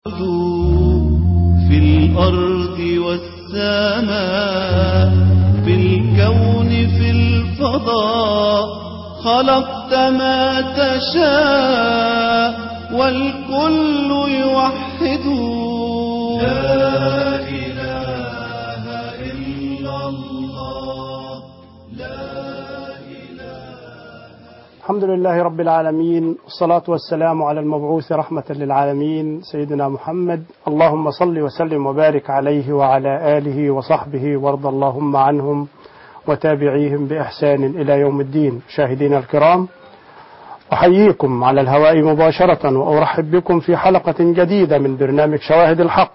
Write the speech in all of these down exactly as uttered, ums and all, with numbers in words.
في الأرض والسماء، في الكون في الفضاء، خلقت ما تشاء والكل يوحد. لا إله إلا الله، لا إله. الحمد لله رب العالمين، والصلاة والسلام على المبعوث رحمة للعالمين سيدنا محمد. اللهم صل وسلم وبارك عليه وعلى آله وصحبه، وارض اللهم عنهم وتابعيهم بإحسان إلى يوم الدين. مشاهدينا الكرام، أحييكم على الهواء مباشرة وأرحب بكم في حلقة جديدة من برنامج شواهد الحق،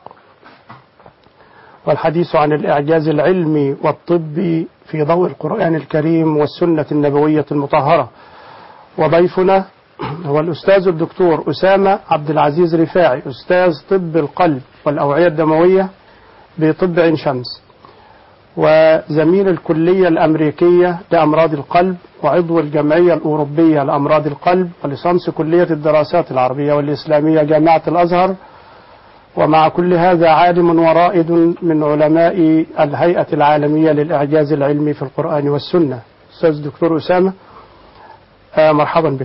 والحديث عن الإعجاز العلمي والطبي في ضوء القرآن الكريم والسنة النبوية المطهرة. وضيفنا هو الأستاذ الدكتور أسامة عبد العزيز رفاعي، أستاذ طب القلب والأوعية الدموية بطب عين شمس، وزميل الكلية الأمريكية لأمراض القلب، وعضو الجمعية الأوروبية لأمراض القلب، وليسانس كلية الدراسات العربية والإسلامية جامعة الأزهر. ومع كل هذا عالم ورائد من علماء الهيئة العالمية للإعجاز العلمي في القرآن والسنة. أستاذ دكتور أسامة، آه مرحبا بك.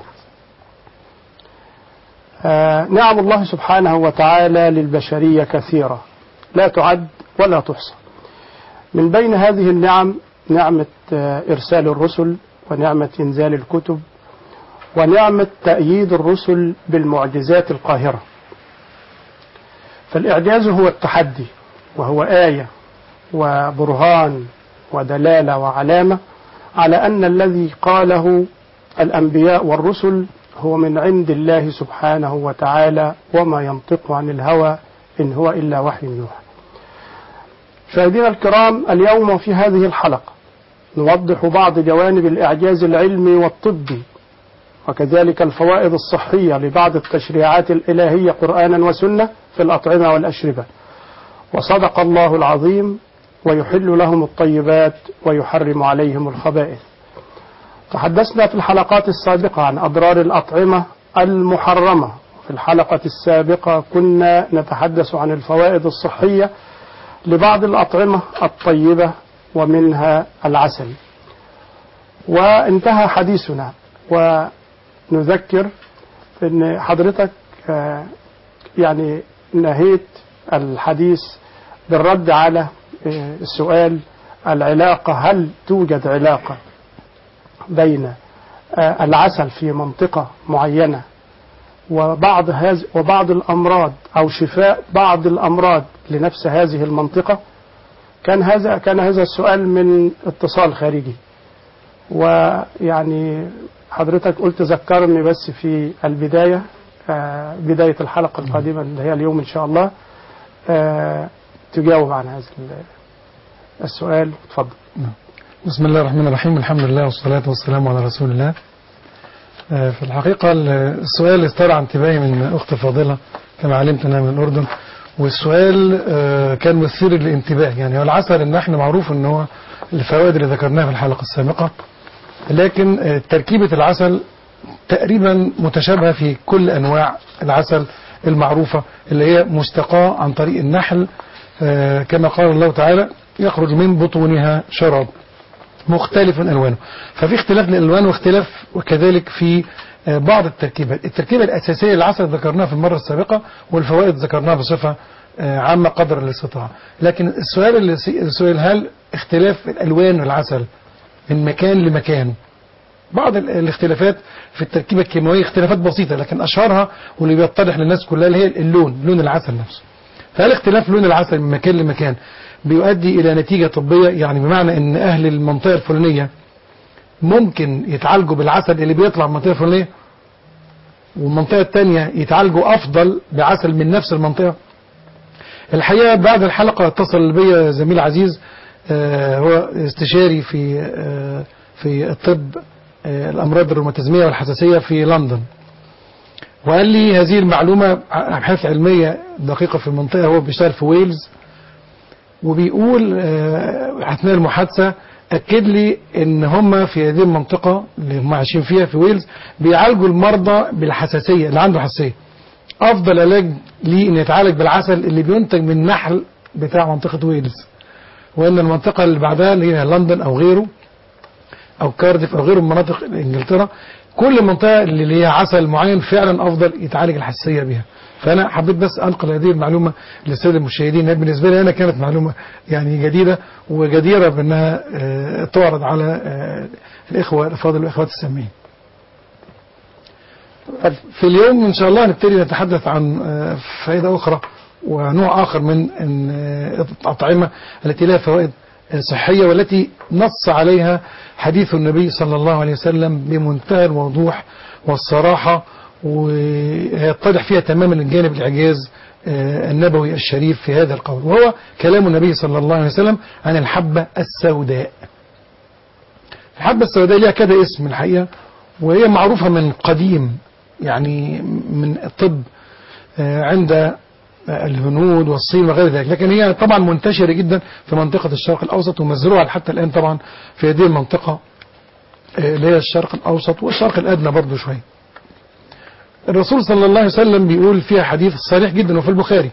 آه نعم الله سبحانه وتعالى للبشرية كثيرة لا تعد ولا تحصى. من بين هذه النعم نعمة آه إرسال الرسل، ونعمة إنزال الكتب، ونعمة تأييد الرسل بالمعجزات القاهرة. فالإعجاز هو التحدي، وهو آية وبرهان ودلالة وعلامة على أن الذي قاله الأنبياء والرسل هو من عند الله سبحانه وتعالى، وما ينطق عن الهوى إن هو إلا وحي يوحى. مشاهدينا الكرام، اليوم في هذه الحلقة نوضح بعض جوانب الإعجاز العلمي والطبي، وكذلك الفوائد الصحية لبعض التشريعات الإلهية قرآنا وسنة في الأطعمة والأشربة. وصدق الله العظيم، ويحل لهم الطيبات ويحرم عليهم الخبائث. تحدثنا في الحلقات السابقة عن أضرار الأطعمة المحرمة، في الحلقة السابقة كنا نتحدث عن الفوائد الصحية لبعض الأطعمة الطيبة ومنها العسل. وانتهى حديثنا، ونذكر أن حضرتك يعني نهيت الحديث بالرد على السؤال العلاقة، هل توجد علاقة بين العسل في منطقة معينة وبعض هذه وبعض الأمراض، أو شفاء بعض الأمراض لنفس هذه المنطقة؟ كان هذا كان هذا السؤال من اتصال خارجي، ويعني حضرتك قلت ذكرني بس في البداية، بداية الحلقة القادمة اللي هي اليوم إن شاء الله، تجاوب عن هذا السؤال. تفضل. بسم الله الرحمن الرحيم، الحمد لله والصلاة والسلام على رسول الله. في الحقيقة السؤال استرعى انتباهي من أخت فاضلة كما علمت أنها من الأردن، والسؤال كان مثير للانتباه. يعني هو العسل إن احنا معروف إن هو الفوائد اللي ذكرناها في الحلقة السابقة، لكن تركيبة العسل تقريبا متشابهة في كل أنواع العسل المعروفة اللي هي مستقاة عن طريق النحل، كما قال الله تعالى: يخرج من بطونها شراب مختلف ألوانه. ففي اختلاف للألوان واختلاف وكذلك في بعض التركيبات. التركيبة الأساسية للعسل ذكرناها في المرة السابقة، والفوائد ذكرناها بصفة عامة قدر الاستطاعة. لكن السؤال اللي السؤال هل اختلاف الألوان والعسل من مكان لمكان؟ بعض الاختلافات في التركيبة الكيماوية اختلافات بسيطة، لكن أشهرها واللي بيتضح للناس كلها اللي هي اللون، لون العسل نفسه. فهل اختلاف لون العسل من مكان لمكان بيؤدي إلى نتيجة طبية؟ يعني بمعنى أن أهل المنطقة الفلانية ممكن يتعالجوا بالعسل اللي بيطلع من المنطقة الفلانية، والمنطقة الثانية يتعالجوا أفضل بعسل من نفس المنطقة؟ الحقيقة بعد الحلقة اتصل بي زميل عزيز، هو استشاري في في الطب الأمراض الروماتيزمية والحساسية في لندن، وقال لي هذه المعلومة أبحاث علمية دقيقة في المنطقة. هو بيشتغل في ويلز، وبيقول أثناء المحادثة أكد لي إن هم في هذه المنطقة اللي هم عايشين فيها في ويلز بيعالجوا المرضى بالحساسية، اللي عنده حساسية افضل علاج ليه ان يتعالج بالعسل اللي بينتج من النحل بتاع منطقة ويلز، وان المنطقة اللي بعدها اللي هي لندن او غيره او كارديف او غيره من مناطق انجلترا، كل منطقة اللي ليها عسل معين فعلا افضل يتعالج الحساسية بها. فانا حبيت بس انقل هذه المعلومة للسادة المشاهدين، بالنسبة لي انا كانت معلومة يعني جديدة وجديرة بانها اه تعرض على اه الاخوة الافاضل والاخوات السامعين. في اليوم ان شاء الله نبتدي نتحدث عن اه فائدة اخرى ونوع آخر من الأطعمة التي لها فوائد صحية والتي نص عليها حديث النبي صلى الله عليه وسلم بمنتهى الوضوح والصراحة، ويتضح فيها تماما الجانب الإعجاز النبوي الشريف في هذا القول، وهو كلام النبي صلى الله عليه وسلم عن الحبة السوداء. الحبة السوداء لها كذا اسم الحقيقة، وهي معروفة من قديم يعني من الطب عند الهنود والصين وغير ذلك، لكن هي طبعا منتشرة جدا في منطقة الشرق الأوسط ومزروعة حتى الآن طبعا في هذه المنطقة اللي هي الشرق الأوسط والشرق الأدنى برضو شوية. الرسول صلى الله عليه وسلم بيقول فيها حديث صريح جدا وفي البخاري: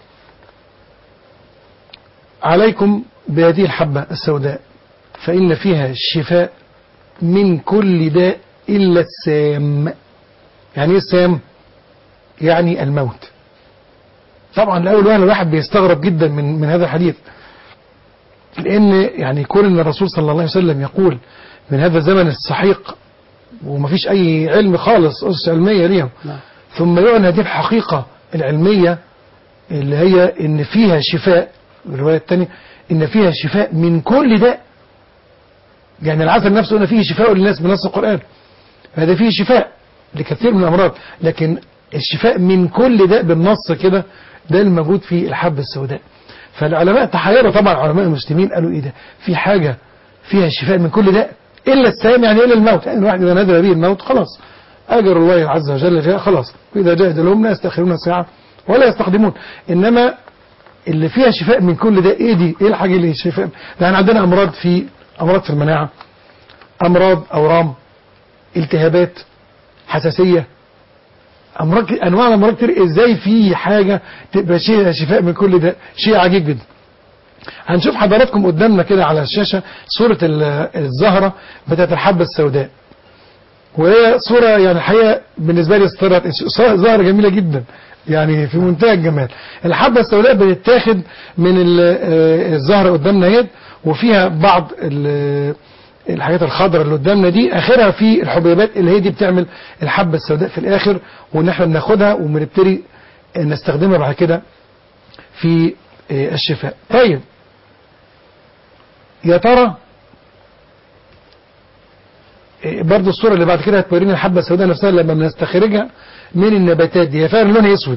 عليكم بهذه الحبة السوداء فإن فيها الشفاء من كل داء إلا السام. يعني ايه السام؟ يعني الموت. طبعا الأول واحد الواحد بيستغرب جدا من من هذا الحديث، لأن يعني كون أن الرسول صلى الله عليه وسلم يقول من هذا الزمن السحيق ومفيش أي علم خالص أسس علمية ليهم، ثم يعلن هذه الحقيقة العلمية اللي هي إن فيها شفاء، الرواية الثانية إن فيها شفاء من كل داء. يعني العسل نفسه أن فيه شفاء للناس بنص القرآن، هذا فيه شفاء لكثير من الأمراض، لكن الشفاء من كل داء بالنص كده ده الموجود في الحبة السوداء. فالعلماء تحيروا طبعا، علماء المسلمين قالوا ايه ده، في حاجة فيها الشفاء من كل داء إلا السام، يعني إلا الموت. يعني الواحد إذا نزل به الموت خلاص أجر الله عز وجل جاء خلاص، وإذا جاء أجلهم لا يستأخرون ساعة ولا يستقدمون. إنما اللي فيها شفاء من كل داء ايه دي؟ ايه الحاجة اللي شفاء؟ يعني عندنا أمراض في أمراض في المناعة، أمراض أورام، التهابات، حساسية، أمراض، أنواع الأمراض كتير. إزاي في حاجة تبقى شيء شفاء من كل ده؟ شيء عجيب جدا. هنشوف حضراتكم قدامنا كده على الشاشة صورة الزهرة بتاعت الحبة السوداء، وهي صورة يعني الحقيقة بالنسبة لي زهرة جميلة جدا يعني في منتهى الجمال. الحبة السوداء بتتاخد من الزهرة قدامنا يد، وفيها بعض الحاجات الخضراء اللي قدامنا دي، اخرها في الحبيبات اللي هي دي بتعمل الحبة السوداء في الاخر، وان احنا بناخدها وبنبتدي نستخدمها بعد كده في الشفاء. طيب يا ترى برضو الصورة اللي بعد كده هتورينا الحبة السوداء نفسها لما بنستخرجها من النباتات دي، هي فعلا لونها اسود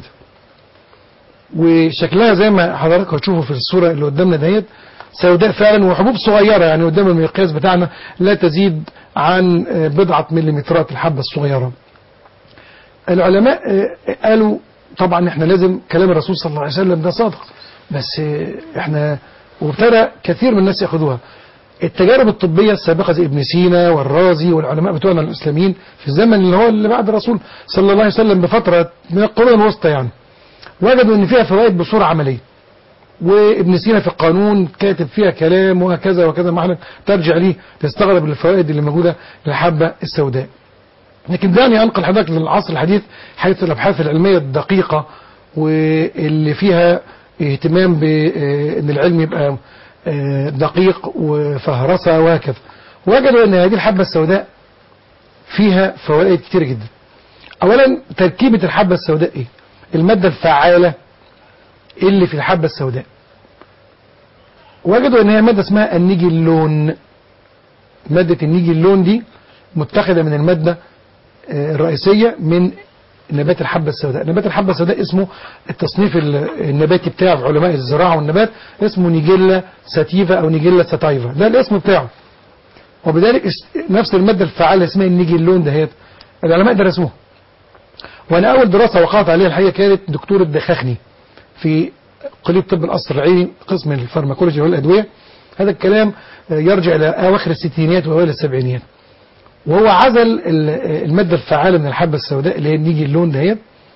وشكلها زي ما حضراتكم هتشوفوا في الصورة اللي قدامنا ديت سوداء فعلا، وحبوب صغيرة يعني قدام المقياس بتاعنا لا تزيد عن بضعة مليمترات الحبة الصغيرة. العلماء قالوا طبعا احنا لازم كلام الرسول صلى الله عليه وسلم ده صادق، بس احنا وابتدى كثير من الناس ياخذوها. التجارب الطبية السابقة زي ابن سينا والرازي والعلماء بتوعنا الإسلاميين في الزمن اللي هو اللي بعد الرسول صلى الله عليه وسلم بفترة من القرون الوسطى يعني، وجدوا ان فيها فوائد بصورة عملية. وابن سينا في القانون كاتب فيها كلام وهكذا وكذا، معنا ترجع ليه تستغرب الفوائد اللي موجودة للحبة السوداء. لكن دعني أنقل حضرتك للعصر الحديث حيث الأبحاث العلمية الدقيقة واللي فيها اهتمام بأن العلم يبقى دقيق وفهرسة وهكذا، وجدوا أن هذه الحبة السوداء فيها فوائد كتير جدا. أولا تركيبة الحبة السوداء إيه؟ المادة الفعالة اللي في الحبة السوداء، وجدوا أن هي مادة اسمها النيجلون. مادة النيجلون دي متخذة من المادة الرئيسية من نبات الحبة السوداء. نبات الحبة السوداء اسمه التصنيف النباتي بتاعه علماء الزراعة والنبات اسمه نيجيلا ساتيفا أو نيجيلا ساتايفا، ده الاسم بتاعه. وبذلك نفس المادة الفعالة اسمها النيجلون دهيت العلماء درسوها. وأنا أول دراسة وقعت عليها الحقيقة كانت دكتور الدخاخني في كلية طب القصر العيني قسم الفارماكولوجيا والأدوية. هذا الكلام يرجع إلى أواخر الستينيات وأوائل السبعينيات. وهو عزل المادة الفعالة من الحبة السوداء اللي هي النيجلون دهيت،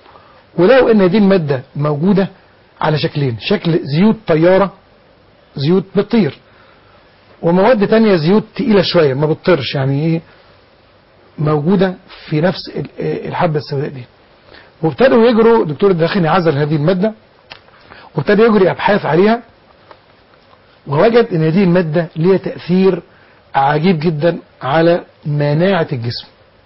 ولو ان هذه المادة موجودة على شكلين، شكل زيوت طيارة، زيوت بتطير، ومواد تانية زيوت تقيلة شوية ما بتطيرش، يعني ايه موجودة في نفس الحبة السوداء دي. وابتدوا يجروا، دكتور الداخلي عزل هذه المادة وابتدى يجري ابحاث عليها، ووجد ان هذه المادة ليها تأثير عجيب جدا على مناعة الجسم.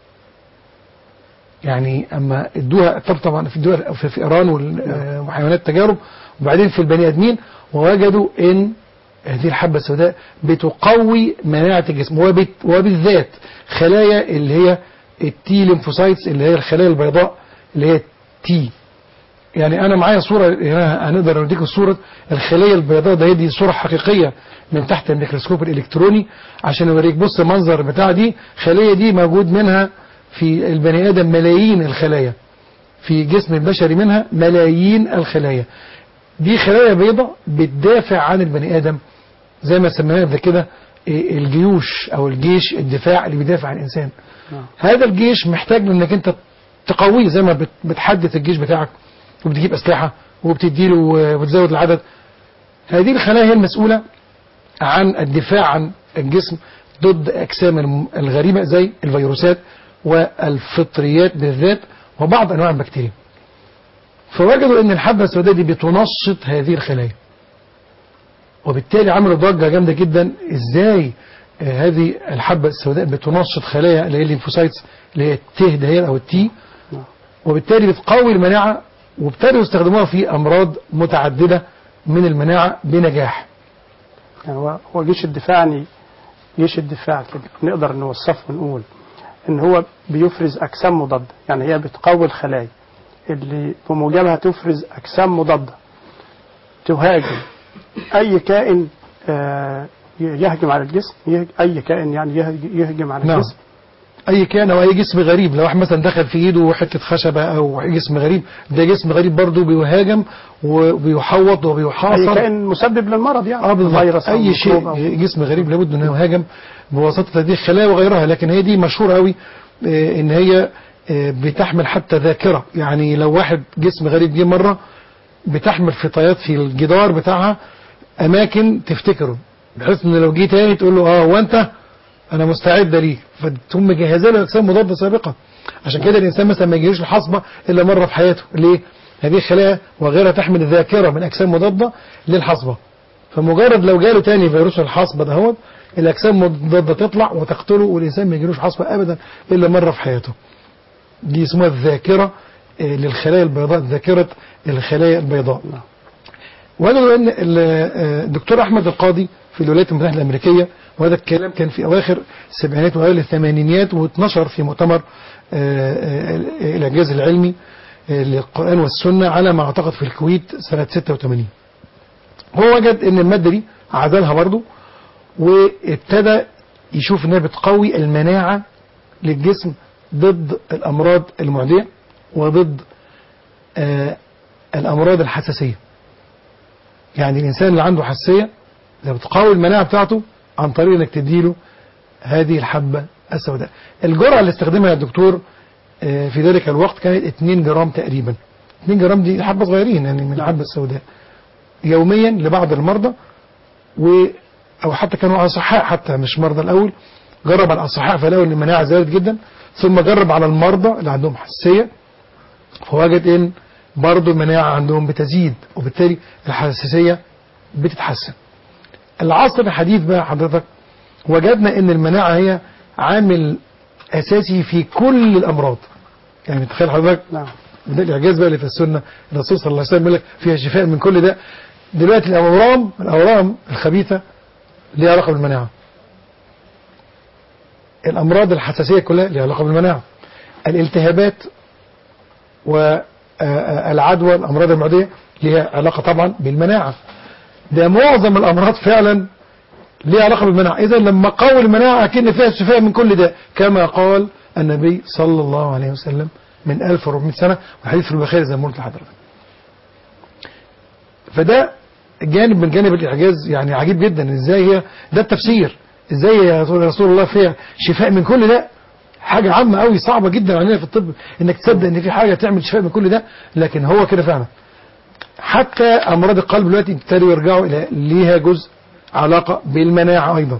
يعني اما ادوها، طب طبعا في الدول في ايران وحيوانات تجارب، وبعدين في البني ادمين، ووجدوا ان هذه الحبة السوداء بتقوي مناعة الجسم، وبالذات خلايا اللي هي التي ليمفوسايتس، اللي هي الخلايا البيضاء اللي هي تي. يعني انا معايا صورة هنا، هنقدر نوريكم صورة الخلايا البيضاء ده، دي صورة حقيقية من تحت الميكروسكوب الالكتروني عشان اوريك. بص المنظر بتاع دي، خلية دي موجود منها في البني ادم ملايين الخلايا، في جسم البشري منها ملايين الخلايا. دي خلايا بيضاء بتدافع عن البني ادم، زي ما سميناها قبل كده الجيوش او الجيش الدفاع اللي بيدافع عن الانسان. هذا الجيش محتاج انك انت تقويه، زي ما بتحدث الجيش بتاعك وبتجيب اسلحه وبتديله وبتزود العدد. هذه الخلايا هي المسؤوله عن الدفاع عن الجسم ضد اجسام الغريبه زي الفيروسات والفطريات بالذات وبعض انواع البكتيريا. فوجدوا ان الحبه السوداء دي بتنشط هذه الخلايا، وبالتالي عملوا ضجه جامده جدا. ازاي آه هذه الحبه السوداء بتنشط خلايا اللي هي الليمفوسايتس اللي هي التي دهيت او التي، وبالتالي بتقوي المناعه، وابتدوا يستخدموها في امراض متعدده من المناعه بنجاح. يعني هو هو جيش الدفاع، يعني جيش الدفاع كده نقدر نوصفه ونقول ان هو بيفرز اجسام مضاده، يعني هي بتقوي الخلايا اللي بموجبها تفرز اجسام مضاده تهاجم اي كائن آه يهجم على الجسم، اي كائن يعني يهجم على نعم. الجسم، اي كائن او اي جسم غريب. لو واحد مثلا دخل في ايده حته خشبه او جسم غريب، ده جسم غريب برضه بيهاجم وبيحوط وبيحاصر، اي كائن مسبب للمرض يعني اه بالظبط. اي شيء أو جسم غريب لابد انه يهاجم بواسطه هذه الخلايا وغيرها. لكن هي دي مشهوره قوي آه ان هي آه بتحمل حتى ذاكره. يعني لو واحد جسم غريب جه مره، بتحمل فطايات في الجدار بتاعها اماكن تفتكره، بحيث ان لو جه تاني تقول له اه وانت انا مستعد ليه، فتقوم مجهزه له اجسام مضاده سابقه. عشان كده الانسان مثلا ما يجيلوش الحصبه الا مره في حياته. ليه؟ هذه الخلايا وغيرها تحمل ذاكره من اجسام مضاده للحصبه، فمجرد لو جاله تاني فيروس الحصبه دهوت، الاجسام المضاده تطلع وتقتله، والانسان ما يجيلوش حصبه ابدا الا مره في حياته. دي اسمها الذاكره للخلايا البيضاء، ذاكره الخلايا البيضاء. وجدوا ان الدكتور احمد القاضي في الولايات المتحده الامريكيه، وهذا الكلام كان في اواخر السبعينات واوائل الثمانينيات، واتنشر في مؤتمر الاعجاز العلمي للقران والسنه على ما اعتقد في الكويت سنه ستة وثمانين. هو وجد ان الماده دي عزلها برضه، وابتدى يشوف انها بتقوي المناعه للجسم ضد الامراض المعديه وضد الامراض الحساسيه. يعني الانسان اللي عنده حساسيه اذا بتقوي المناعه بتاعته عن طريق انك تديله هذه الحبه السوداء. الجرعه اللي استخدمها الدكتور في ذلك الوقت كانت اتنين جرام تقريبا. اتنين جرام دي حبه صغيرين يعني من الحبه السوداء يوميا لبعض المرضى، و او حتى كانوا اصحاء، حتى مش مرضى. الاول جرب على الاصحاء فلقوا ان المناعه زادت جدا، ثم جرب على المرضى اللي عندهم حساسيه، فوجد ان برضه المناعه عندهم بتزيد، وبالتالي الحساسيه بتتحسن. العصر الحديث بقى حضرتك وجدنا ان المناعه هي عامل اساسي في كل الامراض. يعني تخيل حضرتك، نعم، ده الاعجاز بقى اللي في السنه، الرسول صلى الله عليه وسلم يقول لك فيها شفاء من كل ده. دلوقتي الاورام الاورام الخبيثه ليها علاقه بالمناعه، الامراض الحساسيه كلها ليها علاقه بالمناعه، الالتهابات والعدوى الامراض المعديه ليها علاقه طبعا بالمناعه. ده معظم الامراض فعلا ليها علاقه بالمناعه. اذا لما قوي المناعه اكن فيها شفاء من كل ده، كما قال النبي صلى الله عليه وسلم من ألف وأربعمائة سنه، وحديث في البخاري زي ما قلت لحضرتك. فده جانب من جانب الاعجاز يعني عجيب جدا. ازاي هي ده التفسير؟ ازاي يا رسول الله فيها شفاء من كل ده؟ حاجه عامه قوي صعبه جدا علينا في الطب انك تصدق ان في حاجه تعمل شفاء من كل ده، لكن هو كده فعلا. حتى امراض القلب دلوقتي ابتدوا يرجعوا الى ليها جزء علاقه بالمناعه ايضا.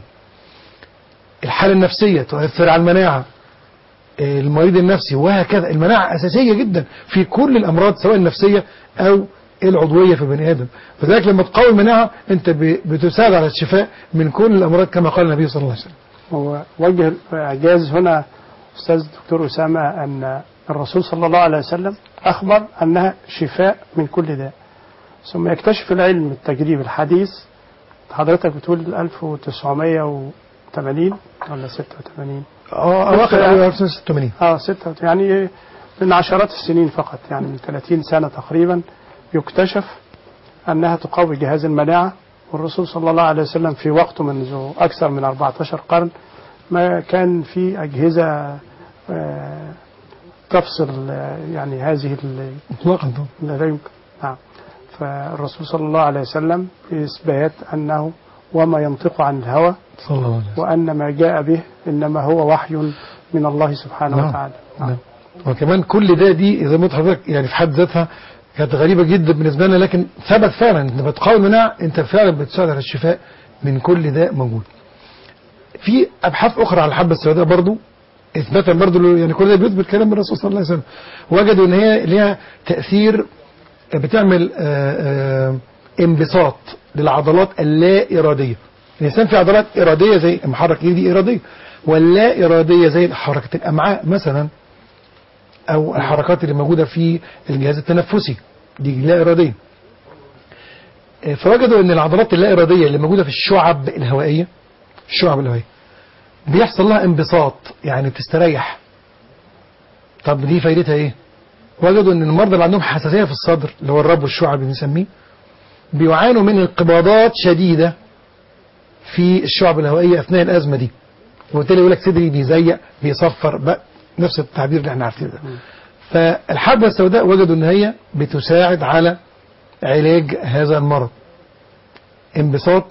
الحاله النفسيه تؤثر على المناعه، المريض النفسي وهكذا. المناعه اساسيه جدا في كل الامراض سواء النفسيه او العضويه في البني ادم، فذلك لما تقوي المناعه انت بتساعد على الشفاء من كل الامراض كما قال النبي صلى الله عليه وسلم. هو وجه اعجاز هنا استاذ دكتور اسامه ان الرسول صلى الله عليه وسلم اخبر انها شفاء من كل داء، ثم يكتشف العلم التجريبي الحديث. حضرتك بتقول ألف وتسعمائة وثمانين ولا ستة وثمانين؟ اه اواخر ألف وتسعمائة وستة وثمانين. اه ستة يعني من عشرات السنين فقط، يعني من ثلاثين سنة تقريبا يكتشف أنها تقوي جهاز المناعة. والرسول صلى الله عليه وسلم في وقته منذ أكثر من أربعة عشر قرن ما كان في أجهزة آه تفصل آه يعني هذه اطلاقا لا يمكن. نعم. فالرسول صلى الله عليه وسلم إثبات أنه وما ينطق عن الهوى صلى الله عليه وسلم، وأن ما جاء به إنما هو وحي من الله سبحانه نعم. وتعالى. نعم. نعم. وكمان كل ده دي إذا ما حضرتك يعني في حد ذاتها كانت غريبة جدا بالنسبة لنا، لكن ثبت فعلا أنت بتقاوم المناعة أنت فعلا بتساعد على الشفاء من كل داء موجود. في أبحاث أخرى على الحبة السوداء برضو إثباتا برضو، يعني كل ده بيثبت كلام الرسول صلى الله عليه وسلم. وجدوا أن هي لها تأثير، بتعمل آآ آآ انبساط للعضلات اللا إرادية. الإنسان في عضلات إرادية زي محرك إيدي إرادية، واللا إرادية زي حركة الأمعاء مثلا، أو الحركات اللي موجودة في الجهاز التنفسي دي لا إرادية. فوجدوا أن العضلات اللا إرادية اللي موجودة في الشعب الهوائية الشعب الهوائية بيحصل لها انبساط، يعني بتستريح. طب دي فايدتها إيه؟ وجدوا أن المرضى اللي عندهم حساسية في الصدر اللي هو الرب والشعب بنسميه بيعانوا من انقباضات شديدة في الشعب الهوائية أثناء الأزمة دي، وبالتالي يقول لك صدري بيزيق بيصفر بقى، نفس التعبير اللي احنا عارفينه ده. فالحبة السوداء وجدوا ان هي بتساعد على علاج هذا المرض، انبساط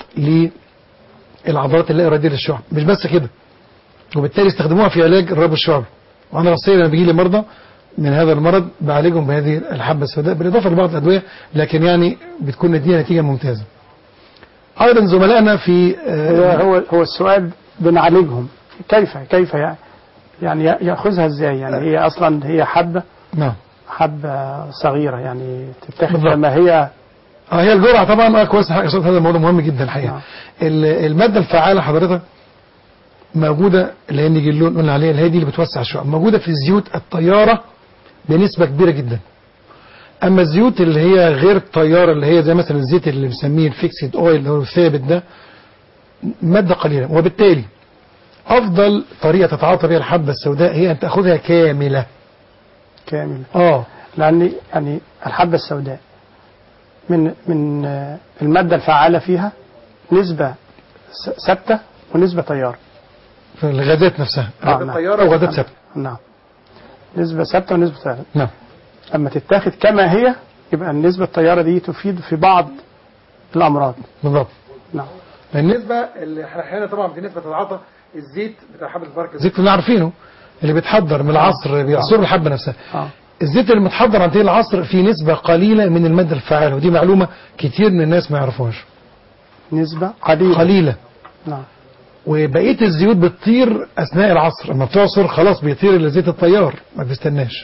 للعضلات اللا إرادية للشعب. مش بس كده، وبالتالي استخدموها في علاج الربو الشعبي. وانا شخصيا لما بيجي لي مرضى من هذا المرض بعالجهم بهذه الحبة السوداء بالاضافة لبعض الادوية، لكن يعني بتكون نتيجة نتيجة ممتازة. ايضا زملائنا في آه هو هو السؤال بنعالجهم كيف كيف يعني يعني ياخذها ازاي؟ يعني هي اصلا هي حبه نعم حبه صغيره يعني تتاخد بالضبط. كما هي. اه هي الجرعه طبعا اه كويس. هذا الموضوع مهم جدا الحقيقه. نعم. الماده الفعاله حضرتك موجوده اللي هي النيجلون قلنا عليها، اللي هي دي اللي بتوسع الشعب، موجوده في زيوت الطياره بنسبه كبيره جدا. اما الزيوت اللي هي غير الطياره اللي هي زي مثلا الزيت اللي بنسميه الفيكسد اويل اللي هو الثابت ده ماده قليله، وبالتالي افضل طريقه تتعاطى بها الحبه السوداء هي ان تاخذها كامله. كامله اه لان يعني الحبه السوداء من من الماده الفعاله فيها نسبه ثابته ونسبه تيار في الغازات نفسها. آه نعم. طياره وغازات ثابته. نعم. نسبه ثابته ونسبه تيار. نعم. اما تتاخد كما هي يبقى النسبه التياره دي تفيد في بعض الامراض. بالضبط. نعم. النسبة اللي احيانا طبعا في نسبة تتعاطى الزيت بتاع حبة البركة، الزيت اللي عارفينه اللي بيتحضر من العصر بيعصر الحبة نفسها. آه. الزيت اللي متحضر عن طريق العصر فيه نسبة قليلة من المادة الفعالة، ودي معلومة كتير من الناس ما يعرفوهاش. نسبة قليلة قليلة. نعم. وبقية الزيوت بتطير أثناء العصر، لما بتعصر خلاص بيطير الزيت الطيار ما بيستناش.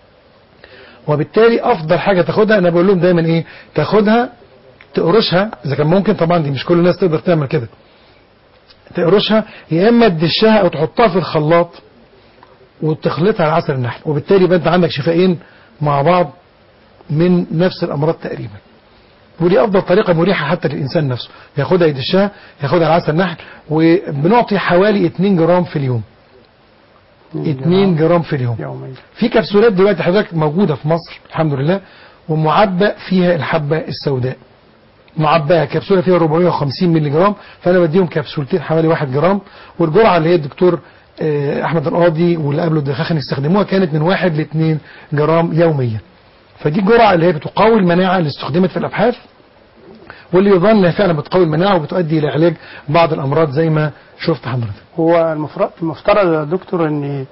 وبالتالي أفضل حاجة تاخدها، أنا بقول لهم دايما إيه، تاخدها تقرشها إذا كان ممكن، طبعا دي مش كل الناس تقدر تعمل كده، تقرشها يا إما تدشها أو تحطها في الخلاط وتخلطها على عسل النحل، وبالتالي يبقى أنت عندك شفائين مع بعض من نفس الأمراض تقريبا. ودي أفضل طريقة مريحة حتى للإنسان نفسه، ياخدها يدشها ياخدها على عسل النحل. وبنعطي حوالي اتنين جرام في اليوم. اتنين جرام في اليوم يوميا. في كبسولات دلوقتي حضرتك موجودة في مصر الحمد لله، ومعبأ فيها الحبة السوداء، معبأة كبسولة فيها أربعمائة وخمسين مللي جرام، فأنا بديهم كبسولتين حوالي واحد جرام. والجرعة اللي هي الدكتور أحمد القاضي واللي قبله الدخاخن يستخدموها كانت من واحد لاثنين جرام يوميا. فدي الجرعة اللي هي بتقوي المناعة اللي استخدمت في الأبحاث، واللي يظن انها فعلا بتقوي المناعة وبتؤدي إلى علاج بعض الأمراض زي ما شفت حضرتك. هو المفترض يا دكتور أن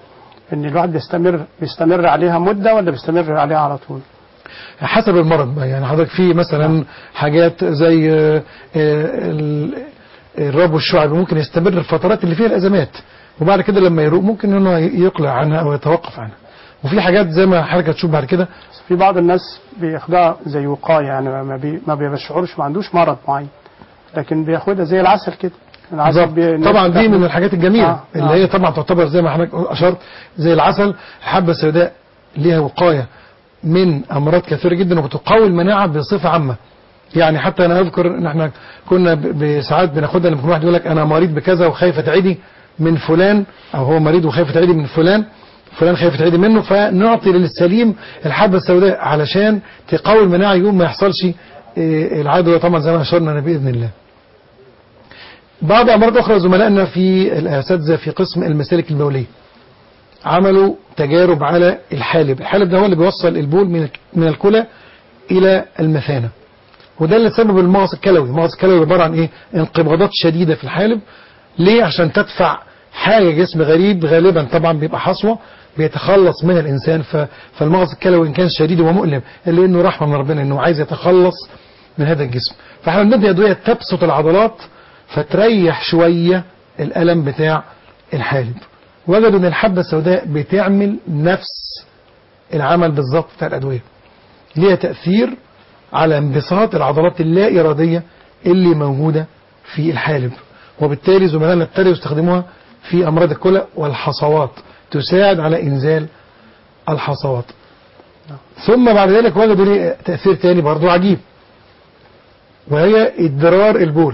ان الواحد بيستمر بيستمر عليها مدة ولا بيستمر عليها على طول؟ حسب المرض بقى. يعني حضرتك في مثلا حاجات زي آه، ال- الربو الشعبي ممكن يستمر الفترات اللي فيها الازمات، وبعد كده لما يروق ممكن انه يقلع عنها او يتوقف عنها. وفي حاجات زي ما حضرتك هتشوف بعد كده. في بعض الناس بياخدها زي وقاية، يعني ما بي ما بيشعرش، ما عندوش مرض معين، لكن بياخدها زي العسل كده. العسل بي... طبعا دي من الحاجات الجميلة آه. اللي آه. هي طبعا تعتبر زي ما حضرتك اشرت زي العسل. الحبة السوداء ليها وقاية من امراض كثيرة جدا وبتقوي المناعة بصفة عامة. يعني حتى انا اذكر ان احنا كنا ب- بساعات بناخدها لما يكون واحد يقول لك انا مريض بكذا وخايف اتعدي من فلان، او هو مريض وخايف اتعدي من فلان، فلان خايف يتعدي منه، فنعطي للسليم الحبة السوداء علشان تقوي المناعة يوم ما يحصلش إيه، العدوى. طبعا زي ما اشرنا بإذن الله. بعض أمراض أخرى زملائنا في الأساتذة في قسم المسالك البولية عملوا تجارب على الحالب. الحالب ده هو اللي بيوصل البول من من الكلى إلى المثانة، وده اللي سبب المغص الكلوي. المغص الكلوي عبارة عن إيه؟ انقباضات شديدة في الحالب. ليه؟ عشان تدفع حاجة جسم غريب غالبا طبعا بيبقى حصوة بيتخلص من الإنسان. ف... فالمغص الكلوي إن كان شديد ومؤلم إلا إنه رحمة من ربنا إنه عايز يتخلص من هذا الجسم. فإحنا بندي أدوية تبسط العضلات فتريح شوية الألم بتاع الحالب. وجدوا إن الحبة السوداء بتعمل نفس العمل بالظبط بتاع الأدوية، ليها تأثير على انبساط العضلات اللا إرادية اللي موجودة في الحالب. وبالتالي زملائنا ابتدوا يستخدموها في أمراض الكلى والحصوات، تساعد على إنزال الحصوات. ثم بعد ذلك وجدوا ليه تأثير تاني برضو عجيب، وهي إدرار البول.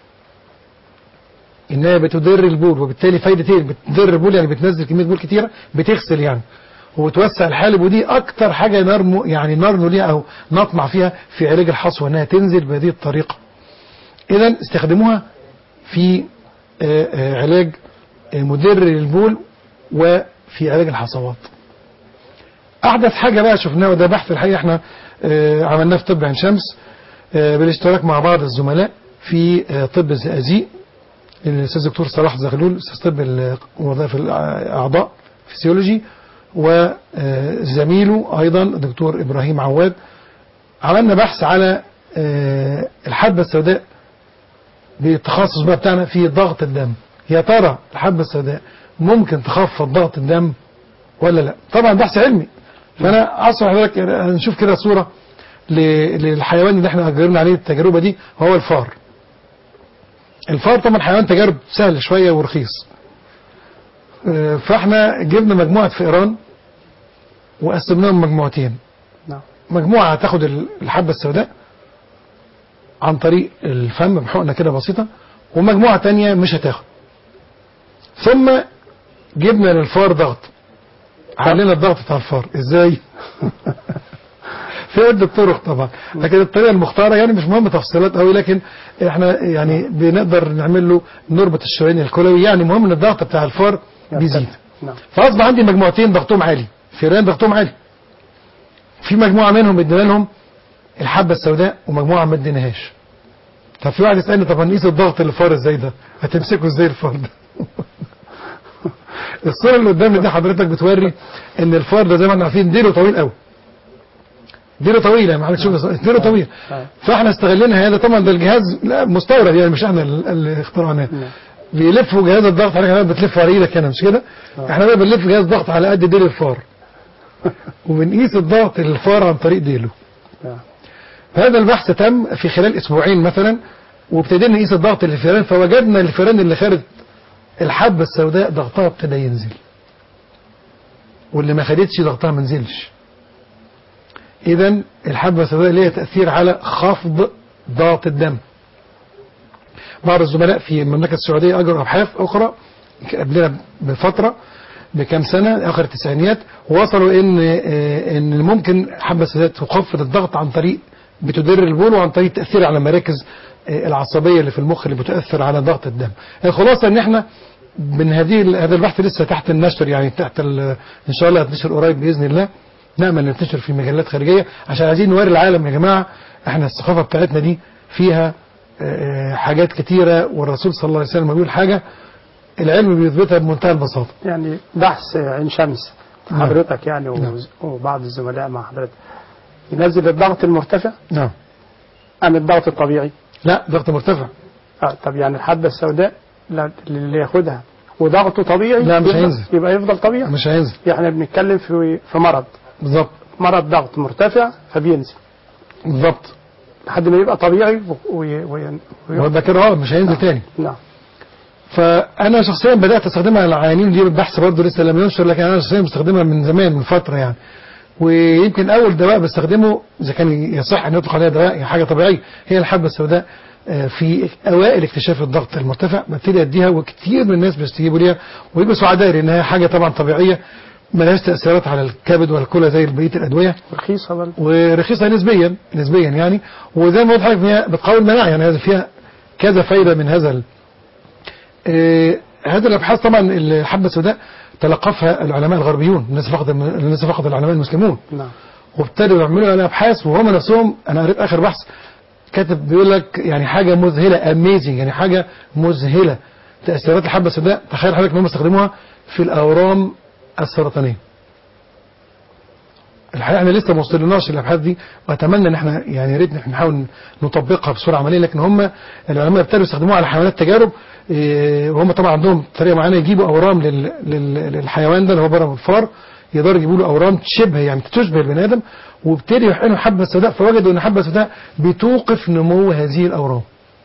إنها بتدر البول، وبالتالي فايدتين: بتدر البول يعني بتنزل كمية بول كتيرة، بتغسل يعني، وبتوسع الحالب. ودي أكتر حاجة نرمو يعني نرنو ليها أو نطمع فيها في علاج الحصوة، إنها تنزل بهذه الطريقة. إذا استخدموها في آه، آه، علاج آه، مدر للبول وفي علاج الحصوات. أحدث حاجة بقى شفناه، وده بحث الحقيقة احنا آه، عملناه في طب عين شمس آه، بالاشتراك مع بعض الزملاء في آه، طب الزقازيق، الأستاذ دكتور صلاح زغلول أستاذ طب وظائف الأعضاء فيسيولوجي، وزميله أيضا دكتور إبراهيم عواد. عملنا بحث على آه، الحبة السوداء بالتخصص بقى بتاعنا في ضغط الدم. يا ترى الحبة السوداء ممكن تخفض ضغط الدم ولا لا؟ طبعا بحث علمي. فأنا أصلا حضرتك هنشوف كده صورة للحيوان اللي احنا أجرنا عليه التجربة دي، وهو الفار. الفار طبعا حيوان تجارب سهل شوية ورخيص. اه، فاحنا جبنا مجموعة فئران وقسمناهم مجموعتين. نعم. مجموعة هتاخد الحبة السوداء عن طريق الفم بحقنة كده بسيطة، ومجموعة تانية مش هتاخد. ثم جبنا للفار ضغط، علينا الضغط بتاع الفار ازاي؟ في عدة طرق طبعا، لكن الطريقة المختارة يعني مش مهم تفصيلات قوي، لكن احنا يعني بنقدر نعمل له نربط الشرايين الكلوي. يعني مهم ان الضغط بتاع الفار بيزيد. نعم. فاصبح عندي مجموعتين ضغطهم عالي، فيران ضغطهم عالي. في مجموعة منهم ادينا لهم الحبة السوداء ومجموعة ما اديناهاش. طب في واحد يسألني طب هنقيس الضغط الفار ازاي ده؟ هتمسكه ازاي الفار ده؟ الصورة اللي قدامنا دي حضرتك بتوري ان الفار ده زي ما احنا عارفين ديله طويل قوي. ديله طويله يعني معلش شوف ديله طويل. فاحنا استغلينا هذا. طبعا ده الجهاز لا مستورد يعني مش احنا اللي اخترعناه. بيلفوا جهاز الضغط على بتلف على ايدك هنا مش كده؟ احنا بقى بنلف جهاز ضغط على قد ديل الفار. وبنقيس الضغط للفار عن طريق ديله. هذا البحث تم في خلال اسبوعين مثلا، وابتدينا نقيس الضغط للفئران، فوجدنا الفئران اللي خدت الحبة السوداء ضغطها ابتدى ينزل، واللي ما خدتش ضغطها ما نزلش. اذا الحبة السوداء ليها تأثير على خفض ضغط الدم. بعض الزملاء في المملكة السعودية أجروا أبحاث أخرى قبلنا بفترة بكم سنة آخر التسعينيات، ووصلوا إن إن ممكن حبة السوداء تخفض الضغط عن طريق بتدر البول، وعن طريق التأثير على مراكز العصبية اللي في المخ اللي بتأثر على ضغط الدم. الخلاصة إن إحنا من هذه هذا البحث لسه تحت النشر، يعني تحت إن شاء الله هتنشر قريب بإذن الله. نأمل ننتشر في مجلات خارجية عشان عايزين نوري العالم يا جماعة احنا الثقافة بتاعتنا دي فيها حاجات كتيرة، والرسول صلى الله عليه وسلم بيقول حاجة العلم بيثبتها بمنتهى البساطة. يعني بحث عين شمس نعم. حضرتك يعني نعم. وبعض الزملاء مع حضرتك ينزل الضغط المرتفع نعم. أم الضغط الطبيعي؟ لا، ضغط مرتفع. آه طب يعني الحبة السوداء لا- اللي ياخدها وضغطه طبيعي لا، مش يبقى- هينزل. يبقى يفضل طبيعي. مش هينزل. احنا بنتكلم في في مرض بالظبط. مرض ضغط مرتفع فبينزل بالظبط. لحد ما يبقى طبيعي وي وي وي ويبقى كده اه مش هينزل تاني. نعم. فانا شخصيا بدات استخدمها على العيانين دي، البحث برضه لسه لم ينشر، لكن انا شخصيا بستخدمها من زمان من فتره يعني. ويمكن اول دواء بستخدمه اذا كان يصح ان يطلق عليها دواء حاجه طبيعيه هي الحبه السوداء. آه، في اوائل اكتشاف الضغط المرتفع ببتدي اديها، وكتير من الناس بيستجيبوا ليها ويبقوا سعداء لان هي حاجه طبعا طبيعيه ملهاش تاثيرات على الكبد والكلى زي بقيه الادويه، رخيصة برضه. ورخيصه نسبيا نسبيا يعني. وزي ما قلت لحضرتك هي بتقوي المناعه، يعني هذا فيها كذا فايده من هذا ال... آه، هذه الابحاث طبعا الحبه السوداء تلقفها العلماء الغربيون، الناس فقط الناس فقط العلماء المسلمون، نعم. وابتدوا يعملوا عليها ابحاث وهم نفسهم. انا قريت اخر بحث كاتب بيقول لك يعني حاجه مذهله اميزنج، يعني حاجه مذهله تاثيرات الحبه السوداء. تخيل حضرتك ان هم استخدموها في الاورام السرطانيه. الحقيقه احنا لسه ما وصلناش للابحاث دي، واتمنى ان احنا يعني يا ريت احنا نحاول نطبقها بصوره عمليه، لكن هم العلماء ابتدوا يستخدموها على حيوانات تجارب. إيه، وهم طبعا عندهم طريقه معينه يجيبوا اورام لل- لل- للحيوان ده اللي هو بره الفار، يقدروا يجيبوا له اورام تشبه يعني تشبه البني ادم، وابتدوا يحقنوا حبه سوداء، فوجدوا ان الحبه السوداء بتوقف نمو هذه الاورام.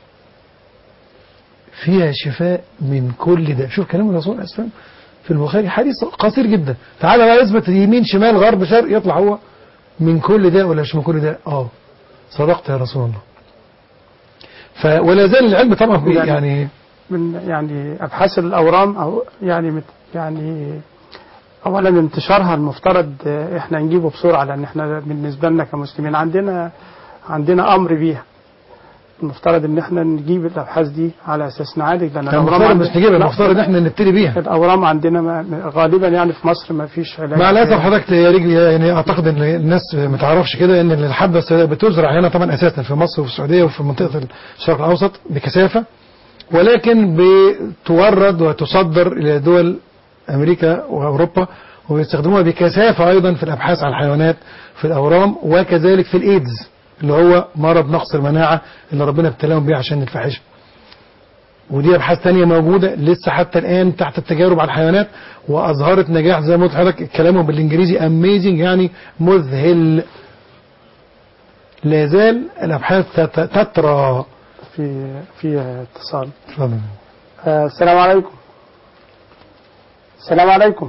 فيها شفاء من كل ده. شوف كلام الرسول عليه السلام في البخاري حديث قصير جدا. تعالى بقى اثبت يمين شمال غرب شرق، يطلع هو من كل ده ولا مش من كل ده. اه صدقت يا رسول الله. ف ولا زال العلم طبعا بي- يعني من يعني ابحاث الاورام او يعني مت يعني اولا انتشارها المفترض آه، احنا نجيبه بسرعه، لان احنا بالنسبه لنا كمسلمين عندنا عندنا امر بيها. المفترض ان احنا نجيب الابحاث دي على اساس نعالج، لان الاورام المفترض مش عندنا- نجيبها، لا، المفترض ان احنا نبتدي بيها. الاورام عندنا ما- غالبا يعني في مصر ما فيش علاج. مع الاسف حضرتك يا رجل يعني اعتقد ان الناس ما تعرفش كده ان الحبه السوداء بتزرع هنا طبعا اساسا في مصر وفي السعوديه وفي منطقه الشرق الاوسط بكثافه، ولكن بتورد وتصدر الى دول امريكا واوروبا، وبيستخدموها بكثافه ايضا في الابحاث على الحيوانات في الاورام، وكذلك في الايدز اللي هو مرض نقص المناعه اللي ربنا ابتلاهم بيه عشان الفاحشه. ودي ابحاث تانية موجوده لسه حتى الان تحت التجارب على الحيوانات، واظهرت نجاح زي ما قلت لحضرتك كلامهم بالانجليزي اميزنج، يعني مذهل. لا زال الابحاث تت- تترى. في في اتصال. اتفضل. آه، السلام عليكم. السلام عليكم.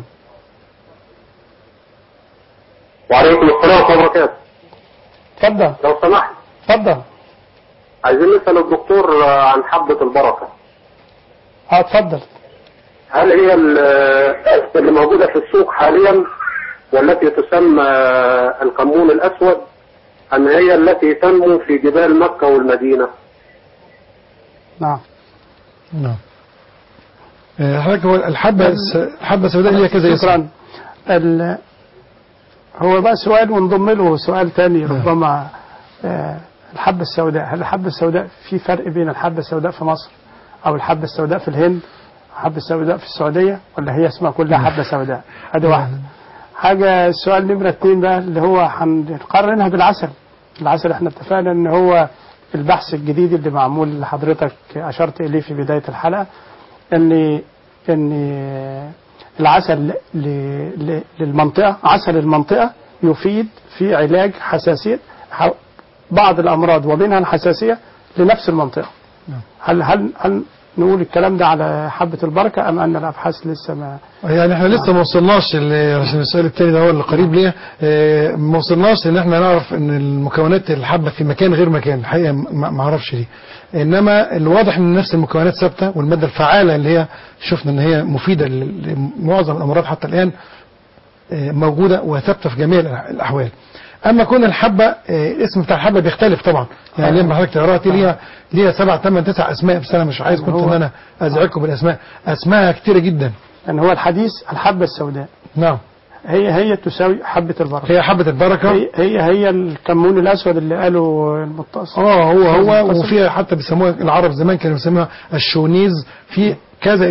وعليكم السلام ورحمة الله وبركاته. اتفضل لو سمحت اتفضل. عايزين نسأل الدكتور آه، عن حبة البركة. اه اتفضل. هل هي ال- اللي موجودة في السوق حاليا والتي تسمى آه، الكمون الأسود، أم هي التي تنمو في جبال مكة والمدينة؟ نعم. نعم. آه، حضرتك هو الحبه الس- الحبه السوداء ليها كذا اسم. شكرا. ال- هو بقى سؤال ونضم له سؤال تاني ربما. آه، الحبة السوداء، هل الحبة السوداء في فرق بين الحبة السوداء في مصر أو الحبة السوداء في الهند، الحبة السوداء في السعودية، ولا هي اسمها كلها حبة سوداء؟ هذا واحد. حاجة السؤال نمرة اتنين بقى اللي هو هنقارنها بالعسل. العسل احنا اتفقنا ان هو البحث الجديد اللي معمول اللي حضرتك أشرت إليه في بداية الحلقة، ان ان العسل ل- ل- للمنطقة، عسل المنطقة يفيد في علاج حساسية ح- بعض الأمراض وبينها الحساسية لنفس المنطقة. هل هل هل نقول الكلام ده على حبة البركة أم أن الأبحاث لسه ما يعني احنا لسه ما وصلناش ل- عشان السؤال الثاني ده هو اللي قريب ليا. آه، ما وصلناش ان احنا نعرف ان المكونات الحبه في مكان غير مكان، الحقيقه ما ما اعرفش دي. انما الواضح ان نفس المكونات ثابته، والماده الفعاله اللي هي شفنا ان هي مفيده ل- لمعظم الامراض حتى الان آه، موجوده وثابته في جميع الأح- الاحوال. اما كون الحبه آه، الاسم بتاع الحبه بيختلف طبعا، يعني لما حضرتك تقراها دي ليها ليها سبع ثمان تسع اسماء، بس انا مش عايز كنت ان انا ازعجكم بالاسماء، اسماء كتيره جدا. يعني هو الحديث الحبة السوداء نعم. هي هي تساوي حبة البركة. هي حبة البركة. هي هي, هي الكمون الأسود اللي قالوا المتصل. اه هو هو وفيها حتى بيسموها العرب زمان كانوا بيسموها الشونيز، في كذا اسم.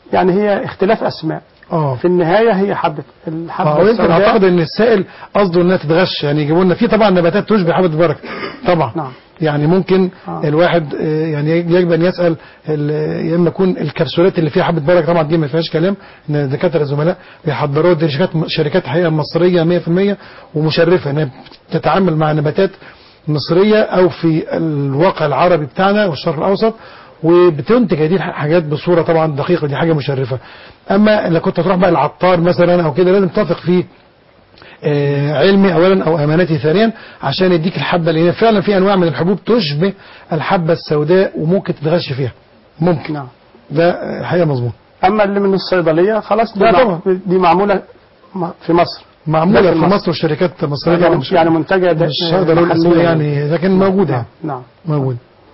يعني هي اختلاف اسماء. اه في النهايه هي حبه الحبه اه انت السوداء. اعتقد ان السائل قصده انها تتغش، يعني يجيبوا لنا في طبعا نباتات تشبه حبه البركه طبعا. نعم. يعني ممكن آه. الواحد آه، يعني يجب ان يسال ال- يا اما يكون الكبسولات اللي فيها حبه بركه، طبعا دي ما فيهاش كلام، ان الدكاتره الزملاء بيحضروها، دي شركات شركات حقيقه مصريه مية في المية ومشرفه انها تتعامل مع نباتات مصريه او في الواقع العربي بتاعنا والشرق الاوسط، وبتنتج هذه الحاجات بصوره طبعا دقيقه، دي حاجه مشرفه. اما لو كنت تروح بقى العطار مثلا او كده لازم تثق فيه آه، علمي اولا او امانتي ثانيا عشان يديك الحبه، لان فعلا في انواع من الحبوب تشبه الحبه السوداء وممكن تتغش فيها ممكن. نعم. ده آه، حقيقه مظبوط. اما اللي من الصيدليه خلاص دي, لا مع... طبعا. دي معموله م- في مصر، معموله داخل في مصر. مصر والشركات المصريه يعني, طبعا مش يعني منتجه ده- مش هقدر اقول محلية اسمها يعني، لكن موجوده نعم. يعني. نعم. موجود.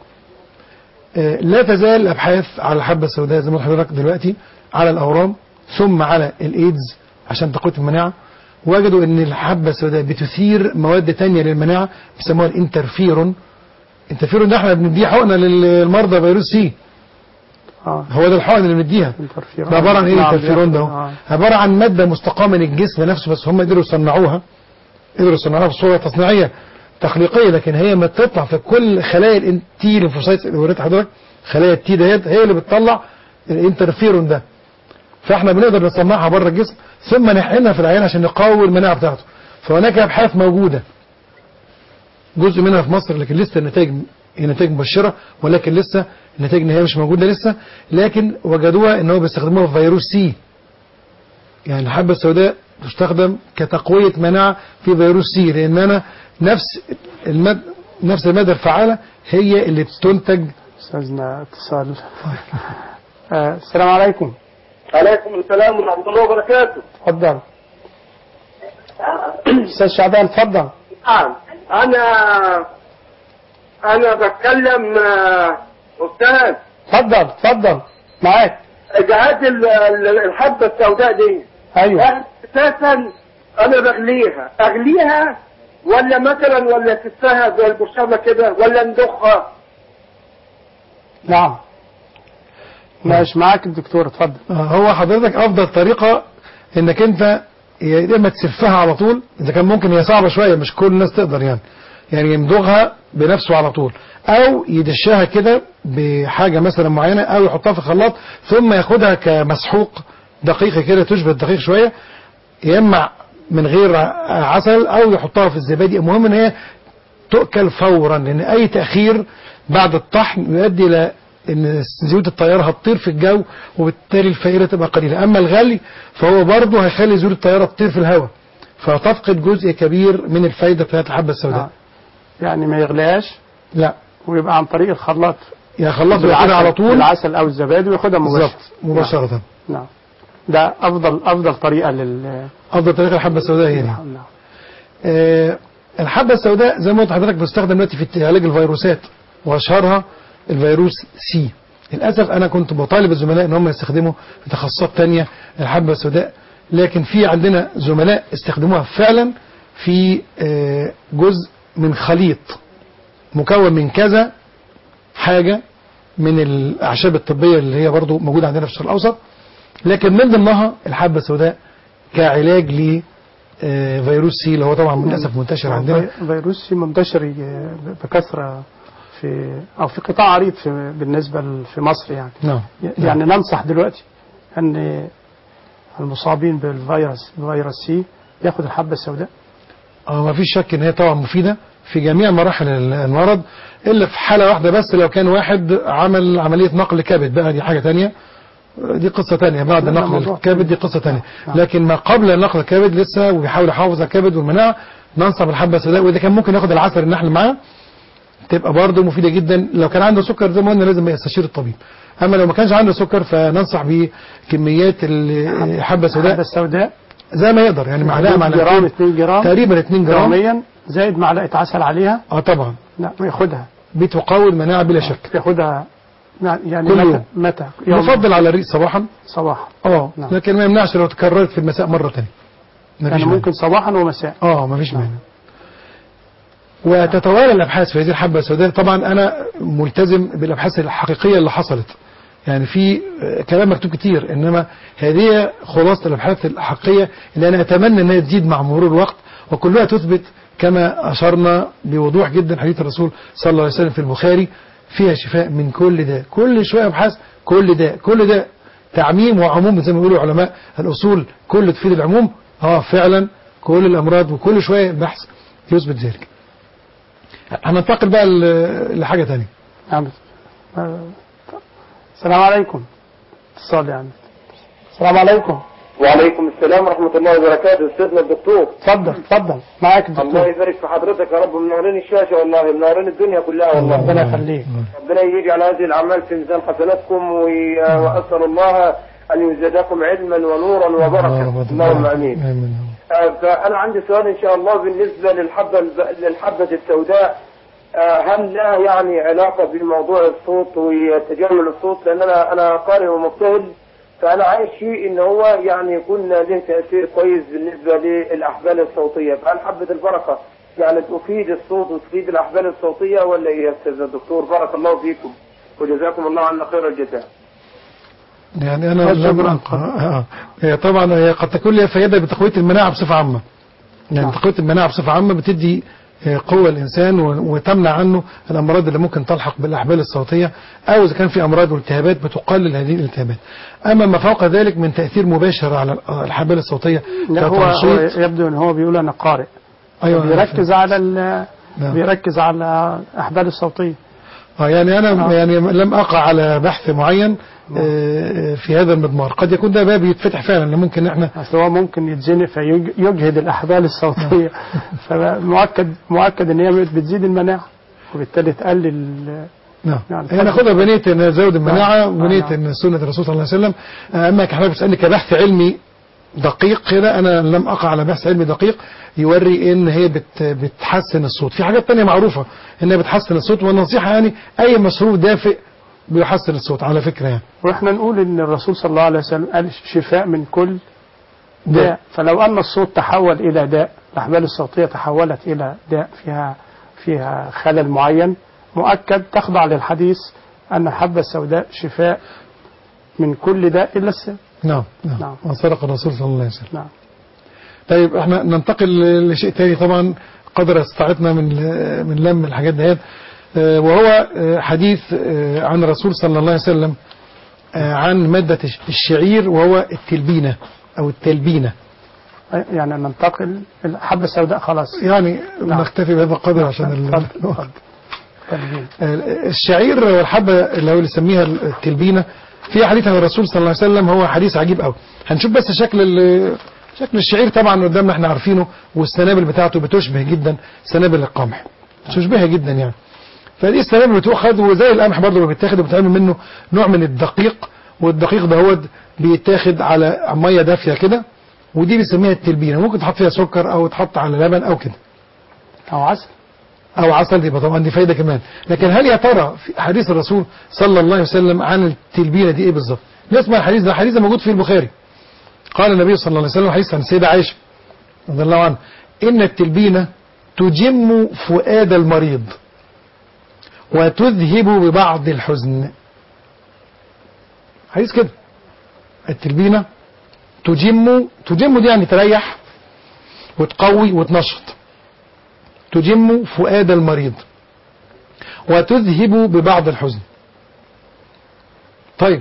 آه، لا تزال الابحاث على الحبه السوداء زي ما قلت لحضرتك دلوقتي على الاورام ثم على الايدز عشان تقويه المناعه. وجدوا ان الحبه السوداء بتثير مواد تانية للمناعه بيسموها الانترفيرون. الانترفيرون ده احنا بنديه حقنه للمرضى فيروس سي، اه هو ده الحقن اللي بنديها. الانترفيرون. ده عباره عن ايه نعم. الانترفيرون ده؟ آه. عباره عن ماده مستقاه من الجسم نفسه، بس هم قدروا يصنعوها قدروا يصنعوها بصوره تصنيعيه تخليقيه، لكن هي ما تطلع في كل خلايا التي ليمفوسايتس اللي وريت حضرتك، خلايا التي ديت هي اللي بتطلع الانترفيرون ده. فاحنا بنقدر نصنعها بره الجسم ثم نحقنها في العيان عشان نقوي المناعه بتاعته. فهناك ابحاث موجوده جزء منها في مصر، لكن لسه النتائج هي نتائج مبشره، ولكن لسه النتائج النهائيه مش موجوده لسه، لكن وجدوها ان هو بيستخدموها في فيروس سي. يعني الحبه السوداء تستخدم كتقويه مناعه في فيروس سي، لان انا نفس الماده نفس الماده الفعاله هي اللي بتنتج. استاذنا اتصال. آه، السلام عليكم. عليكم السلام ورحمة الله وبركاته. اتفضل استاذ شعبان، اتفضل. نعم، أنا أنا بتكلم آه، أستاذ. اتفضل اتفضل معاك. إجهاد ال- ال- الحبة السوداء دي ايوه. أساسا أنا بغليها، أغليها ولا مثلا ولا تستها زي البرشامة كده ولا ندخها؟ نعم ماشي معاك الدكتور، اتفضل. آه، هو حضرتك افضل طريقه انك انت يا اما تسفها على طول، اذا كان ممكن هي صعبه شويه مش كل الناس تقدر يعني يعني يمضغها بنفسه على طول، او يدشها كده بحاجه مثلا معينه، او يحطها في الخلاط ثم ياخدها كمسحوق دقيق كده تشبه الدقيق شويه، يا اما من غير عسل او يحطها في الزبادي. المهم ان هي تؤكل فورا، لان اي تاخير بعد الطحن يؤدي الى ان زيوت الطياره هتطير في الجو وبالتالي الفائده تبقى قليله. اما الغلي فهو برضه هيخلي زيوت الطياره تطير في الهواء، فتفقد جزء كبير من الفائده بتاعت الحبه السوداء. نعم. يعني ما يغليهاش لا ويبقى عن طريق الخلاط يا خلص بالعسل- كده على طول بالعسل او الزبادي وياخدها مباشرة. بالظبط مباشره. نعم. نعم ده افضل افضل طريقه لل افضل طريقه الحبه السوداء هي دي. نعم. آه، الحبة السوداء زي ما قلت لحضرتك بتستخدم دلوقتي في علاج الفيروسات، واشهرها الفيروس سي. للاسف انا كنت بطالب الزملاء ان هم يستخدموا في تخصصات تانية الحبة السوداء، لكن في عندنا زملاء استخدموها فعلا في آه، جزء من خليط مكون من كذا حاجة من الأعشاب الطبية اللي هي برضو موجودة عندنا في الشرق الأوسط، لكن من ضمنها الحبة السوداء كعلاج ل آه، فيروس سي اللي هو طبعا للاسف منتشر عندنا. فيروس سي منتشر ي- بكثره في او في قطاع عريض في بالنسبه ل- في مصر يعني. نعم. يعني ننصح دلوقتي ان المصابين بالفيروس فيروس سي ياخد الحبه السوداء. اه ما فيش شك ان هي طبعا مفيده في جميع مراحل ال- المرض، الا في حاله واحده بس لو كان واحد عمل عمليه نقل كبد، بقى دي حاجه تانية، دي قصة تانية. بعد لا، نقل موضوع الكبد دي قصة تانية، نعم. لكن ما قبل نقل الكبد لسه وبيحاول يحافظ على الكبد والمناعة ننصح بالحبة السوداء. وإذا كان ممكن ياخد العسل النحل معاه تبقى برضه مفيدة جدا. لو كان عنده سكر زي ما قلنا لازم يستشير الطبيب، أما لو ما كانش عنده سكر فننصح بكميات الحبة الحبه السوداء السوداء زي ما يقدر، يعني معلقة جرام معلقتين اتنين جرام تقريبا اتنين جرام يوميا زائد معلقه عسل عليها. اه طبعا لا وياخدها بتقوي المناعة بلا شك. ياخدها يعني كل متى يوم. متى يوم يفضل على الريق صباحا صباحا. اه نعم. لكن ما يمنعش لو تكررت في المساء مرة تانية. مفيش يعني مانع. ممكن صباحا ومساء. اه مفيش نعم. مانع. وتتوالى الابحاث في هذه الحبه السوداء. طبعا انا ملتزم بالابحاث الحقيقيه اللي حصلت، يعني في كلام مكتوب كتير، إنما هذه خلاصة الأبحاث الحقيقية اللي أنا أتمنى أنها تزيد مع مرور الوقت، وكلها تثبت كما أشرنا بوضوح جدا حديث الرسول صلى الله عليه وسلم في البخاري فيها شفاء من كل ده. كل شوية أبحاث كل ده كل ده تعميم وعموم زي ما بيقولوا علماء الأصول، كل تفيد العموم. اه فعلا كل الأمراض وكل شوية بحث يثبت ذلك. هننتقل بقى لحاجة تانية. نعم. السلام عليكم. اتصال يعني. السلام عليكم. وعليكم السلام ورحمة الله وبركاته. أستاذنا الدكتور. اتفضل اتفضل معاك الدكتور. الله يبارك في حضرتك يا رب، منورين الشاشة والله، منورين الدنيا كلها والله. ربنا يخليك. ربنا يجعل هذه الأعمال في ميزان حسناتكم، وأسأل الله أن يزيدكم علما ونورا وبركة. اللهم آمين. فأنا عندي سؤال إن شاء الله بالنسبة للحبة للحبة السوداء، هل لها يعني علاقة بموضوع الصوت وتجمل الصوت؟ لأن أنا أنا قارئ ومبتهل، فأنا عايز شيء إن هو يعني يكون له تأثير كويس بالنسبة للأحبال الصوتية. فهل حبة البركة يعني تفيد الصوت وتفيد الأحبال الصوتية ولا إيه يا أستاذ الدكتور؟ بارك الله فيكم وجزاكم الله عنا خير الجزاء. يعني أنا لما هي طبعا هي قد تكون لها فائدة بتقوية المناعة بصفة عامة. يعني تقوية المناعة بصفة عامة بتدي قوة الإنسان وتمنع عنه الأمراض اللي ممكن تلحق بالأحبال الصوتية، أو إذا كان في أمراض والتهابات بتقلل هذه الالتهابات. أما ما فوق ذلك من تأثير مباشر على الأحبال الصوتية، لا هو, هو يبدو أن هو بيقول أنا قارئ. أيوة بيركز على نعم. بيركز على الأحبال الصوتية. اه يعني أنا آه. يعني لم أقع على بحث معين آه في هذا المضمار. قد يكون ده باب يتفتح فعلا، ممكن احنا اصل هو ممكن يتزنق فيجهد الأحبال الصوتية. فمؤكد مؤكد ان هي بتزيد المناعة وبالتالي تقلل. نعم يعني هي ناخدها بنية ان تزود المناعة وبنية ان سنة الرسول صلى الله عليه وسلم. اما كحضرتك بتسألني كبحث علمي دقيق كده، انا لم اقع على بحث علمي دقيق يوري ان هي بت بتحسن الصوت. في حاجات تانية معروفة انها بتحسن الصوت، والنصيحة يعني اي مشروب دافئ بيحسن الصوت على فكرة يعني. واحنا نقول ان الرسول صلى الله عليه وسلم قال شفاء من كل داء، فلو ان الصوت تحول الى داء، الاحبال الصوتية تحولت الى داء فيها فيها خلل معين، مؤكد تخضع للحديث ان الحبة السوداء شفاء من كل داء الا السم. نعم نعم, نعم. وصدق الرسول صلى الله عليه وسلم. نعم. طيب احنا ننتقل لشيء تاني طبعا قدر استطاعتنا من من لم الحاجات ديت، وهو حديث عن الرسول صلى الله عليه وسلم عن مادة الشعير وهو التلبينة أو التلبينة. يعني ننتقل الحبة السوداء خلاص يعني نعم. نختفي بهذا القدر نعم. عشان الشعير والحبة اللي هو اللي يسميها التلبينة في حديث عن الرسول صلى الله عليه وسلم، هو حديث عجيب قوي. هنشوف بس شكل شكل الشعير طبعا قدامنا احنا عارفينه، والسنابل بتاعته بتشبه جدا سنابل القمح، تشبهها جدا يعني. فدي السنابل بتؤخذ وزي القمح برضه بيتاخد وبتعمل منه نوع من الدقيق، والدقيق ده هو بيتاخد على ميه دافيه كده، ودي بنسميها التلبينه. ممكن تحط فيها سكر او تحط على لبن او كده او عسل او عسل، يبقى طبعا دي فايده كمان. لكن هل يا ترى في حديث الرسول صلى الله عليه وسلم عن التلبينه دي ايه بالظبط؟ نسمع الحديث ده، حديث موجود في البخاري. قال النبي صلى الله عليه وسلم حديث عن السيده عائشه رضي الله عنها: ان التلبينه تجم فؤاد المريض وتذهب ببعض الحزن. حديث كده، التلبينة تجم تجم دي يعني تريح وتقوي وتنشط. تجم فؤاد المريض وتذهب ببعض الحزن. طيب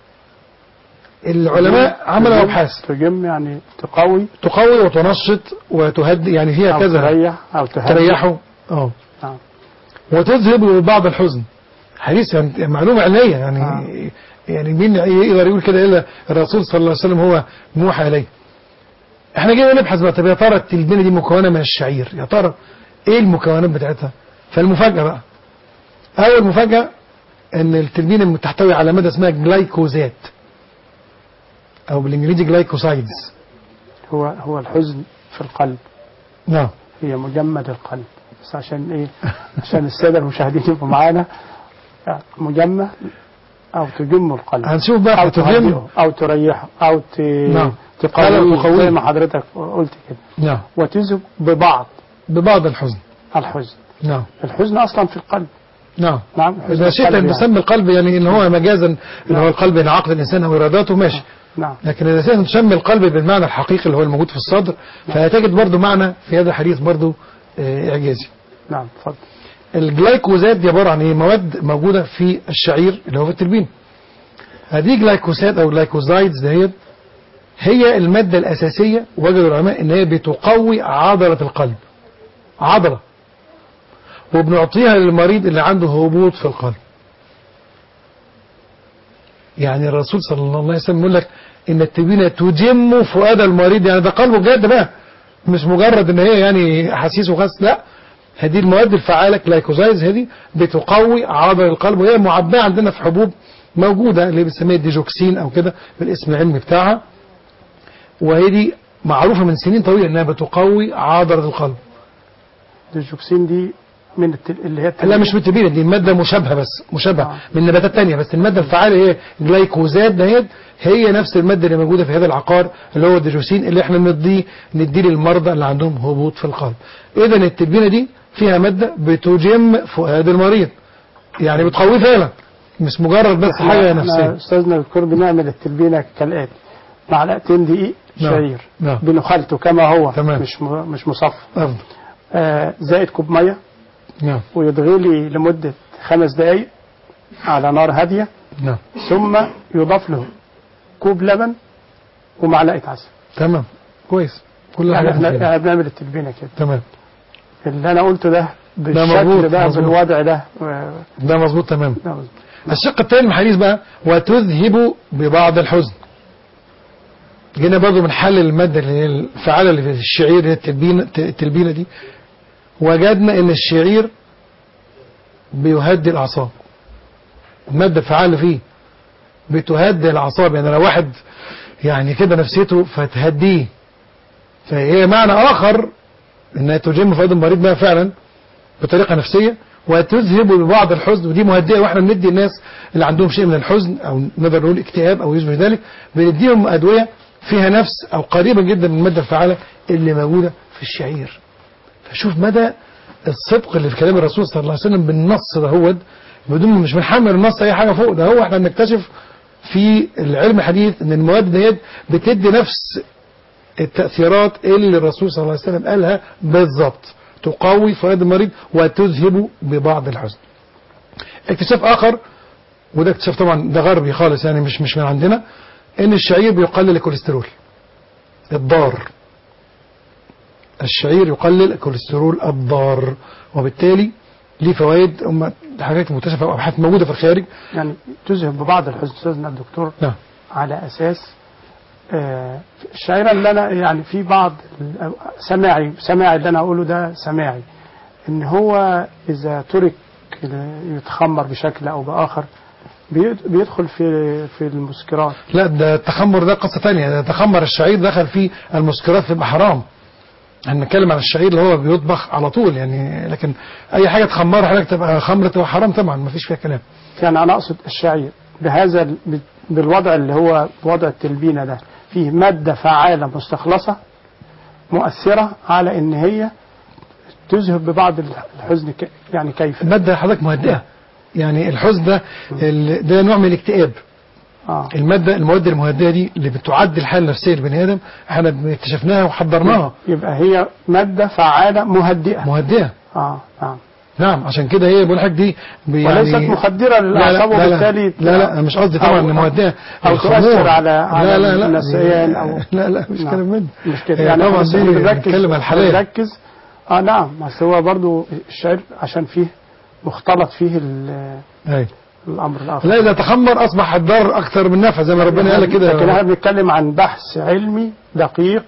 العلماء عملوا ابحاث. تجم يعني تقوي تقوي وتنشط وتهدي، يعني فيها أو كذا تريح او تهدي تريحه اه نعم. وتذهب ببعض الحزن. حديث يعني معلومة علمية يعني آه. يعني مين يقدر يقول كده إلا الرسول صلى الله عليه وسلم هو موحى إليه. احنا جينا نبحث بقى، طب يا ترى التلبينة دي مكونة من الشعير، يا ترى ايه المكونات بتاعتها؟ فالمفاجأة بقى، أول مفاجأة ان التلبينة تحتوي على مادة اسمها جلايكوزات او بالانجليزي جلايكوسايدز. هو هو الحزن في القلب. نعم. هي مجمد القلب، بس عشان ايه؟ عشان السادة المشاهدين يبقوا معانا. مجمع او تجم القلب. هنشوف بقى او تجم او تريحه او ت... نعم. تقويه زي ما حضرتك قلت كده. نعم. وتذهب ببعض ببعض الحزن. الحزن. نعم. الحزن اصلا في القلب. نعم نعم إذا شئت أن تسمي القلب يعني إن هو مجازا اللي هو القلب بين عقل الإنسان أو إراداته ماشي. نعم. لكن إذا شئت أن تسمي القلب بالمعنى الحقيقي اللي هو الموجود في الصدر فهتجد برضو معنى في هذا الحديث برضو إعجازي. نعم اتفضل. الجلايكوزات دي عبارة عن ايه؟ مواد موجودة في الشعير اللي هو في التربين. هذه جلايكوزات او جلايكوزايدز دهيت هي المادة الأساسية، وجد العلماء ان هي بتقوي عضلة القلب، عضلة، وبنعطيها للمريض اللي عنده هبوط في القلب. يعني الرسول صلى الله عليه وسلم يقول لك ان التربينة تجم فؤاد المريض، يعني ده قلبه بجد بقى، مش مجرد ان هي يعني احاسيس وخاص، لا، هذه المواد الفعالة جلايكوزايدز هذه بتقوي عضل القلب، وهي معبأة عندنا في حبوب موجودة اللي بنسميها ديجوكسين او كده بالاسم العلمي بتاعها، وهي دي معروفة من سنين طويلة انها بتقوي عضلة القلب. الديجوكسين دي من التل... اللي هي لا مش بالتبينة، دي مادة مشابهة بس مشابهة آه. من نباتات تانية، بس المادة الفعالة هي جلايكوزات دهيت، هي نفس المادة اللي موجودة في هذا العقار اللي هو الديجوكسين اللي احنا نديه نديه للمرضى اللي عندهم هبوط في القلب. اذا التبينة دي فيها مادة بتجم فؤاد المريض، يعني بتقويه فعلا، مش مجرد بس حاجة نفسية. استاذنا الدكتور بنعمل التلبينة كالآتي: معلقتين دقيق شعير نعم. بنخلته كما هو تمام. مش م... مش مصفى أفضل. آه زائد كوب مية نعم. ويتغلي لمدة خمس دقايق على نار هادية. نعم. ثم يضاف له كوب لبن ومعلقة عسل. تمام كويس. كل يعني حاجة احنا بنعمل التلبينة كده. تمام. اللي انا قلته ده بالشكل ده بالوضع ده ده مظبوط تمام. الشق الثاني من الحديث بقى: وتذهب ببعض الحزن. جينا برضو من حل المادة اللي هي الفعالة اللي في الشعير اللي هي التلبينة, التلبينة دي، وجدنا ان الشعير بيهدي الاعصاب. المادة الفعالة فيه بتهدي الاعصاب، يعني لو واحد يعني كده نفسيته فتهديه، فهي معنى اخر انها تجم فؤاد المريض بقى فعلا بطريقة نفسية. وتذهب ببعض الحزن، ودي مهدئة، واحنا بندي الناس اللي عندهم شيء من الحزن او نقدر نقول اكتئاب او يشبه ذلك، بنديهم ادوية فيها نفس او قريبة جدا من المادة الفعالة اللي موجودة في الشعير. فشوف مدى الصدق اللي في كلام الرسول صلى الله عليه وسلم بالنص ده، هو بدون مش بنحمل النص اي حاجة فوق ده، هو احنا بنكتشف في العلم الحديث ان المواد ديت بتدي نفس التأثيرات اللي الرسول صلى الله عليه وسلم قالها بالضبط، تقوي فؤاد المريض وتذهب ببعض الحزن. اكتشاف اخر، وده اكتشاف طبعا ده غربي خالص يعني مش مش من عندنا، ان الشعير بيقلل الكوليسترول الضار. الشعير يقلل الكوليسترول الضار، وبالتالي ليه فوائد هم حاجات مكتشفه وابحاث موجوده في الخارج. يعني تذهب ببعض الحزن استاذنا الدكتور. نعم. على اساس آه الشعيره اللي انا يعني في بعض سماعي سماعي اللي انا اقوله ده سماعي، ان هو اذا ترك يتخمر بشكل او باخر بيدخل في في المسكرات. لا ده التخمر ده قصه ثانيه، ده تخمر الشعير دخل فيه المسكرات تبقى حرام. احنا بنتكلم عن الشعير اللي هو بيطبخ على طول يعني، لكن اي حاجه تخمرها حضرتك تبقى خمره تبقى حرام طبعا، ما فيش فيها كلام. يعني انا اقصد الشعير بهذا بالوضع اللي هو وضع التلبينه ده فيه ماده فعاله مستخلصه مؤثره على ان هي تذهب ببعض الحزن. يعني كيف الماده حضرتك مهدئه، يعني الحزن ده ده نوع من الاكتئاب. آه. المادة المواد المهدئة دي اللي بتعدل الحالة النفسية للبني آدم احنا اكتشفناها وحضرناها. يبقى هي مادة فعالة مهدئة. مهدئة. اه نعم. نعم عشان كده هي بقول لك دي يعني وليست مخدرة للأعصاب وبالتالي لا لا مش قصدي طبعا ان مهدئة او تؤثر على على لا لا لا النسيان او لا لا مش كلام من مش كده يعني طبعا دي بنتكلم على الحالات. نركز اه نعم، بس هو برضو الشعر عشان فيه مختلط فيه ال ايوه الامر الاخر. لا اذا تخمر اصبح الضرر اكثر من نفع زي ما ربنا قال كده. لكن احنا بنتكلم عن بحث علمي دقيق،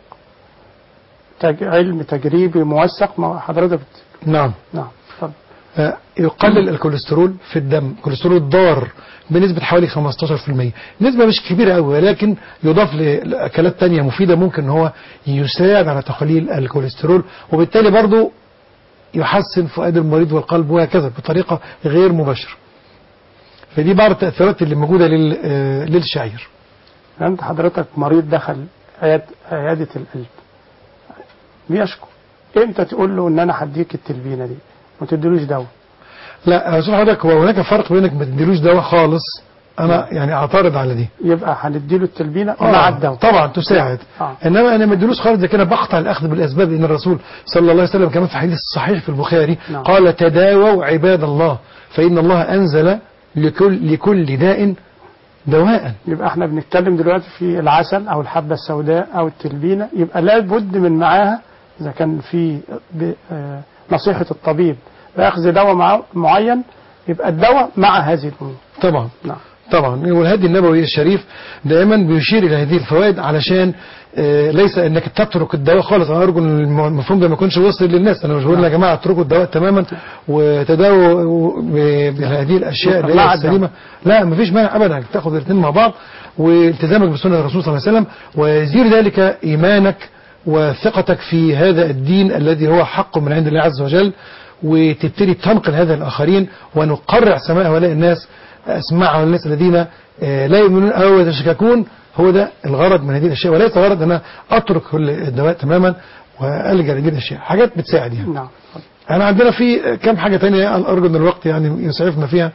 تج... علم تجريبي موثق. ما حضرتك بت... نعم نعم اتفضل. يقلل الكوليسترول في الدم، الكوليسترول الضار بنسبة حوالي خمستاشر بالمية، نسبة مش كبيرة قوي، ولكن يضاف لأكلات تانية مفيدة ممكن ان هو يساعد على تقليل الكوليسترول، وبالتالي برضو يحسن فؤاد المريض والقلب وهكذا بطريقة غير مباشرة. فدي بعض التأثيرات اللي موجودة للشعير. أنت حضرتك مريض دخل عيادة القلب بيشكو، امتى تقول له ان انا هديك التلبينة دي ما تديلوش دواء؟ لا أقول حضرتك هو هناك فرق بينك ما تديلوش دواء خالص. أنا يعني أعترض على دي. يبقى هنديله التلبينة آه مع الدواء طبعا تساعد. آه. إنما أنا ما اديلوش خالص، ده كده بقطع الأخذ بالأسباب. إن الرسول صلى الله عليه وسلم كمان في حديث صحيح في البخاري نعم. قال تداووا عباد الله فإن الله أنزل لكل لكل داء دواء. يبقى احنا بنتكلم دلوقتي في العسل او الحبة السوداء او التلبينة، يبقى لابد من معاها اذا كان في نصيحة الطبيب باخذ دواء معين، يبقى الدواء مع هذه الامور. طبعا نعم. طبعا. والهدي النبوي الشريف دائما بيشير الى هذه الفوائد علشان آه ليس انك تترك الدواء خالص. انا ارجو ان المفهوم ده ما يكونش وصل للناس. انا مش بقول يا جماعه اتركوا الدواء تماما وتداووا بهذه الاشياء اللي هي السليمه. لا مفيش مانع ابدا تاخذ الاثنين مع بعض، والتزامك بسنه الرسول صلى الله عليه وسلم ويزيد ذلك ايمانك وثقتك في هذا الدين الذي هو حق من عند الله عز وجل، وتبتدي تنقل هذا الاخرين ونقرع سماء هؤلاء الناس اسمعهم الناس الذين لا يؤمنون او يتشككون. هو ده الغرض من هذه الاشياء، وليس غرض ان انا اترك كل الدواء تماما والجا لهذه الاشياء. حاجات بتساعد يعني. نعم. انا عندنا في كم حاجه ثانيه ارجو ان الوقت يعني يسعفنا فيها.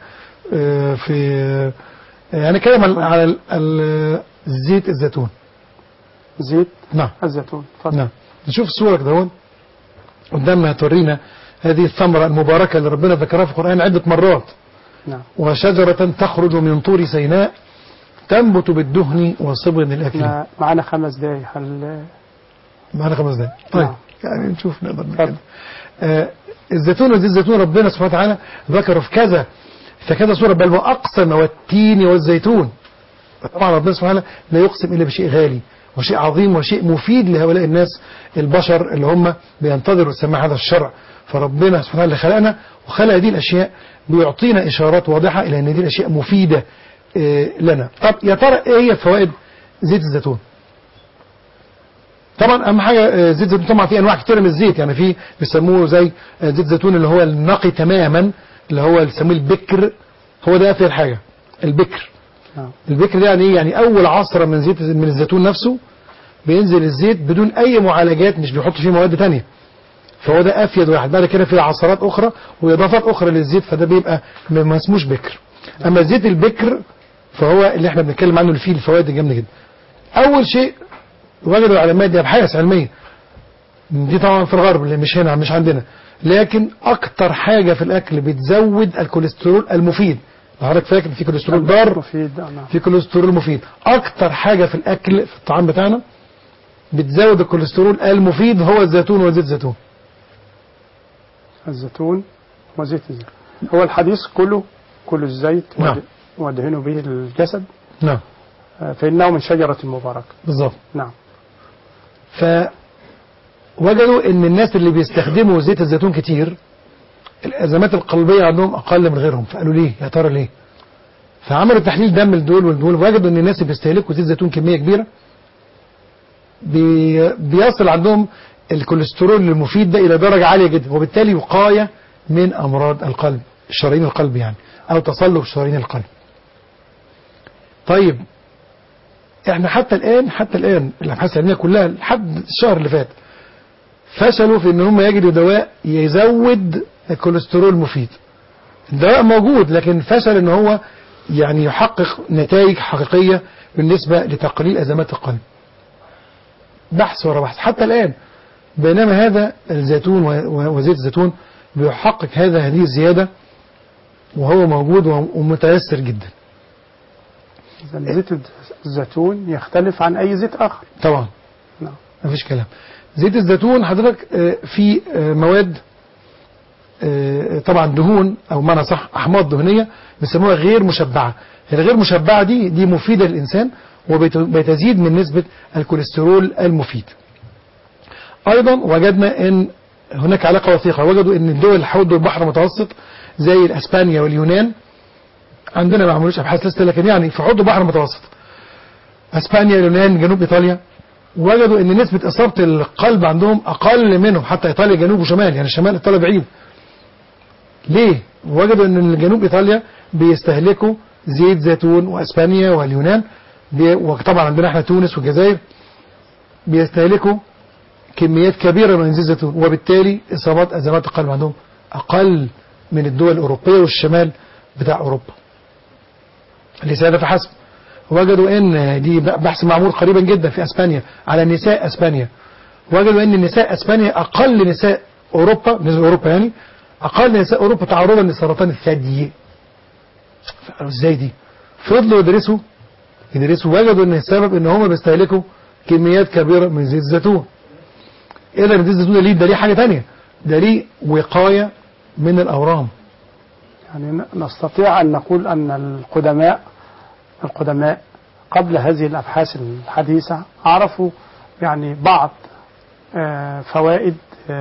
في يعني كلام على زيت الزيتون. زيت نعم الزيتون. فضل. نعم. نشوف الصوره كده قدامنا هتورينا هذه الثمره المباركه اللي ربنا ذكرها في القران عده مرات. نعم. وشجرة تخرج من طور سيناء تنبت بالدهن وصبغ الأكل. معنا خمس دقايق. هل معنا خمس دقايق؟ طيب نعم. يعني نشوف نقدر نتكلم. آه الزيتون وزيت الزيتون ربنا سبحانه وتعالى ذكره في كذا في كذا سورة، بل وأقسم والتين والزيتون. طبعا ربنا سبحانه وتعالى لا يقسم إلا بشيء غالي وشيء عظيم وشيء مفيد لهؤلاء الناس البشر اللي هم بينتظروا سماع هذا الشرع. فربنا سبحانه وتعالى خلقنا وخلق هذه الأشياء بيعطينا إشارات واضحة إلى أن هذه الأشياء مفيدة لنا. طب يا ترى إيه هي فوائد زيت الزيتون؟ طبعا أهم حاجة زيت الزيتون طبعا في أنواع كتيرة من الزيت، يعني في بيسموه زي زيت الزيتون اللي هو النقي تماما اللي هو يسموه البكر، هو ده أفضل حاجة البكر. البكر ده يعني إيه؟ يعني أول عصرة من زيت من الزيتون نفسه بينزل الزيت بدون أي معالجات، مش بيحط فيه مواد تانية، فهو ده أفيد واحد. بعد كده في عصرات أخرى وإضافات أخرى للزيت، فده بيبقى ما اسموش بكر. أما زيت البكر فهو اللي احنا بنتكلم عنه اللي فيه الفوائد الجامدة جدا. أول شيء وجدوا العلماء دي أبحاث علمية دي طبعا في الغرب اللي مش هنا مش عندنا، لكن أكتر حاجة في الأكل بتزود الكوليسترول المفيد. حضرتك فاكر في كوليسترول ضار في كوليسترول مفيد. أكتر حاجة في الأكل في الطعام بتاعنا بتزود الكوليسترول المفيد هو الزيتون وزيت الزيتون. الزيتون وزيت الزيتون. هو الحديث كله كل الزيت نعم. ودهنوا به الجسد. نعم. فإنه من شجرة مباركة. بالظبط. نعم. فوجدوا ان الناس اللي بيستخدموا زيت الزيتون كتير الازمات القلبية عندهم اقل من غيرهم. فقالوا ليه يا ترى ليه؟ فعملوا تحليل دم لدول والدول، وجدوا ان الناس اللي بيستهلكوا زيت زيتون كمية كبيرة بي بيصل عندهم الكوليسترول المفيد ده الى درجة عالية جدا، وبالتالي وقاية من امراض القلب شرايين القلب يعني او تصلب شرايين القلب. طيب احنا حتى الان حتى الان الابحاث العلميه كلها لحد الشهر اللي فات فشلوا في ان هم يجدوا دواء يزود الكوليسترول المفيد. الدواء موجود لكن فشل ان هو يعني يحقق نتائج حقيقيه بالنسبه لتقليل ازمات القلب. بحث ورا بحث حتى الان، بينما هذا الزيتون وزيت الزيتون بيحقق هذا هذه الزياده وهو موجود ومتيسر جدا. زيت الزيتون يختلف عن أي زيت آخر. طبعا. نعم. مفيش كلام. زيت الزيتون حضرتك في مواد طبعا دهون أو معنى صح أحماض دهنية بيسموها غير مشبعة. الغير مشبعة دي دي مفيدة للإنسان وبتزيد من نسبة الكوليسترول المفيد. أيضا وجدنا أن هناك علاقة وثيقة. وجدوا أن الدول اللي حول البحر المتوسط زي اسبانيا واليونان، عندنا ما عملوش ابحاث لسه لكن يعني في حوض البحر المتوسط اسبانيا اليونان جنوب ايطاليا، وجدوا ان نسبة اصابة القلب عندهم اقل منهم حتى ايطاليا جنوب وشمال، يعني شمال ايطاليا بعيد. ليه؟ وجدوا ان جنوب ايطاليا بيستهلكوا زيت زيتون واسبانيا واليونان وطبعا عندنا احنا تونس والجزائر بيستهلكوا كميات كبيرة من زيت الزيتون، وبالتالي اصابات ازمات القلب عندهم اقل من الدول الأوروبية والشمال بتاع أوروبا. ليس هذا فحسب، وجدوا ان دي بحث معمول قريبا جدا في اسبانيا على نساء اسبانيا، وجدوا ان نساء اسبانيا اقل نساء اوروبا، بالنسبه لاوروبا يعني اقل نساء اوروبا تعرضا لسرطان الثدي. ازاي دي؟ فضلوا يدرسوا يدرسوا وجدوا ان السبب ان هم بيستهلكوا كميات كبيره من زيت الزيتون. اذا زيت الزيتون ليه؟ ده ليه حاجه ثانيه، ده ليه وقايه من الاورام. يعني نستطيع ان نقول ان القدماء القدماء قبل هذه الأبحاث الحديثة عرفوا يعني بعض فوائد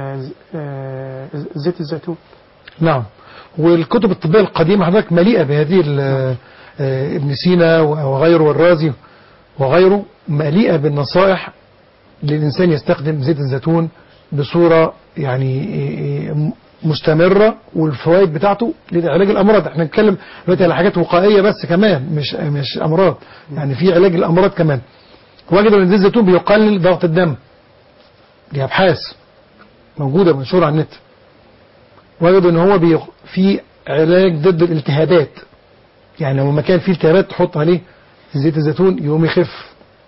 زيت الزيتون. نعم، والكتب الطبية القديمة حضرتك مليئة بهذه ابن سينا وغيره والرازي وغيره مليئة بالنصائح للإنسان يستخدم زيت الزيتون بصورة يعني مستمرة، والفوائد بتاعته لعلاج الأمراض. احنا نتكلم دلوقتي على حاجات وقائية بس كمان، مش مش أمراض، يعني في علاج الأمراض كمان. وجدوا ان زيت الزيتون بيقلل ضغط الدم، دي أبحاث موجودة منشورة على النت. وجدوا ان هو بي في علاج ضد الالتهابات، يعني لو مكان فيه التهابات تحط عليه زيت الزيتون يقوم يخف.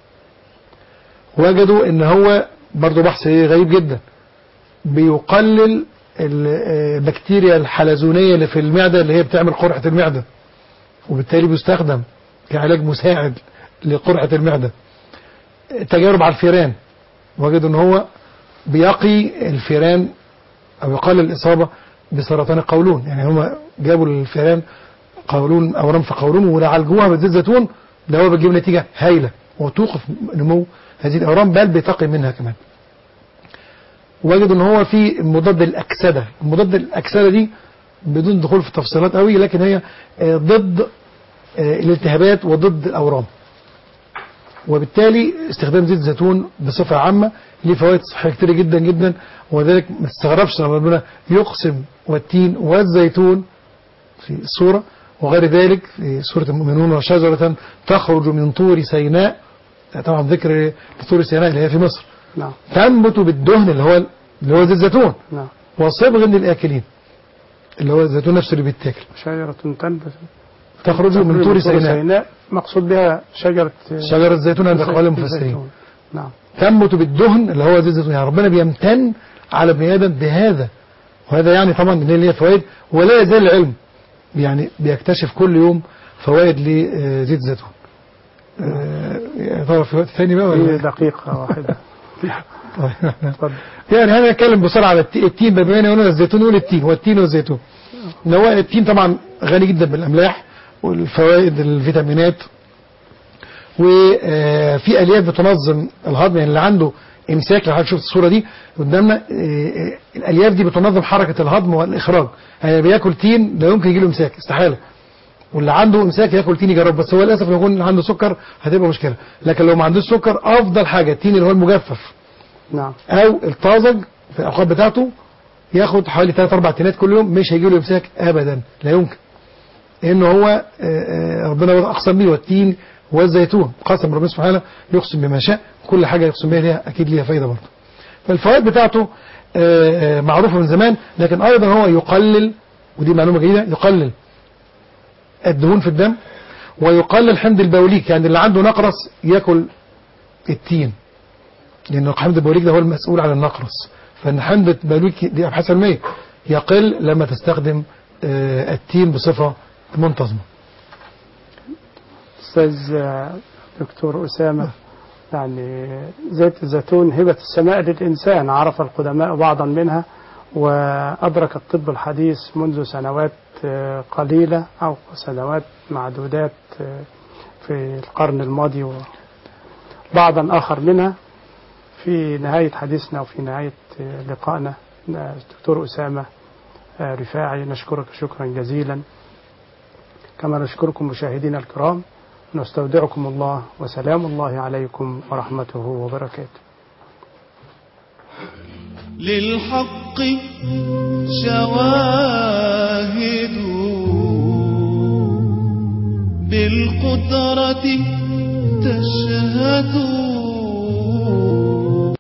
وجدوا ان هو برضو بحث غريب جدا، بيقلل البكتيريا الحلزونية اللي في المعدة اللي هي بتعمل قرحة المعدة، وبالتالي بيستخدم كعلاج مساعد لقرحة المعدة. تجارب على الفيران، وجدوا ان هو بيقي الفيران او يقلل الإصابة بسرطان القولون. يعني هم جابوا الفيران قولون اورام في قولون وعالجوها بزيت زيتون، ده هو بيجيب نتيجة هايلة وتوقف نمو هذه الاورام، بل بيتقي منها كمان. وجدوا ان هو في مضاد الاكسده، مضاد الاكسده دي بدون دخول في تفصيلات قوي، لكن هي ضد الالتهابات وضد الاورام. وبالتالي استخدام زيت الزيتون بصفه عامه ليه فوائد صحيه كتير جدا جدا، وذلك ما تستغربش لما ربنا يقسم والتين والزيتون في السوره، وغير ذلك في سوره المؤمنون وشجره تخرج من طور سيناء، طبعا ذكر طور سيناء اللي هي في مصر، نعم، تنبت بالدهن اللي هو اللي هو زيت الزيتون، نعم، وصبغ للآكلين اللي هو الزيتون نفسه اللي بيتاكل. شجرة تنبت تخرج من طور سيناء، مقصود بها شجرة شجرة الزيتون عند أقوال المفسرين. نعم، تنبت بالدهن اللي هو زيت الزيتون. يعني ربنا بيمتن على ابن آدم بهذا، وهذا يعني طبعا ان ليه فوائد، ولا يزال العلم يعني بيكتشف كل يوم فوائد لزيت الزيتون. يا ترى في وقت ثاني بقى ولا دقيقة واحدة؟ يعني انا اتكلم بسرعه على التين، بما ان قلنا الزيتون نقول التين، هو التين والزيتون. هو التين طبعا غني جدا بالاملاح والفوائد الفيتامينات، وفي الياف بتنظم الهضم. يعني اللي عنده امساك، لو حضرتك شفت الصوره دي قدامنا، الالياف دي بتنظم حركه الهضم والاخراج. يعني بياكل تين لا يمكن يجي له امساك، استحاله. واللي عنده امساك ياكل تين يجرب، بس هو للاسف لو يكون عنده سكر هتبقى مشكله. لكن لو ما عندوش سكر افضل حاجه التين اللي هو المجفف، نعم، او الطازج في الاوقات بتاعته، ياخد حوالي ثلاث اربع تينات كل يوم، مش هيجي له امساك ابدا، لا يمكن. انه هو ربنا اقسم به والتين والزيتون، قسم ربنا سبحانه يقسم بما شاء، كل حاجه يقسم بها ليها اكيد ليها فايده برضه. فالفوائد بتاعته معروفه من زمان، لكن ايضا هو يقلل، ودي معلومه جيده، يقلل الدهون في الدم، ويقلل حمض البوليك. يعني اللي عنده نقرس ياكل التين، لأن حمض البوليك ده هو المسؤول عن النقرس. فإن حمض البوليك دي أبحاث علمية يقل لما تستخدم التين بصفة منتظمة. أستاذ دكتور أسامة، يعني زيت الزيتون هبة السماء للإنسان، عرف القدماء بعضا منها، وأدرك الطب الحديث منذ سنوات قليلة أو سنوات معدودات في القرن الماضي، وبعضا آخر منها. في نهاية حديثنا وفي نهاية لقائنا دكتور أسامة رفاعي، نشكرك شكرا جزيلا، كما نشكركم مشاهدينا الكرام، نستودعكم الله، وسلام الله عليكم ورحمته وبركاته. للحق شواهد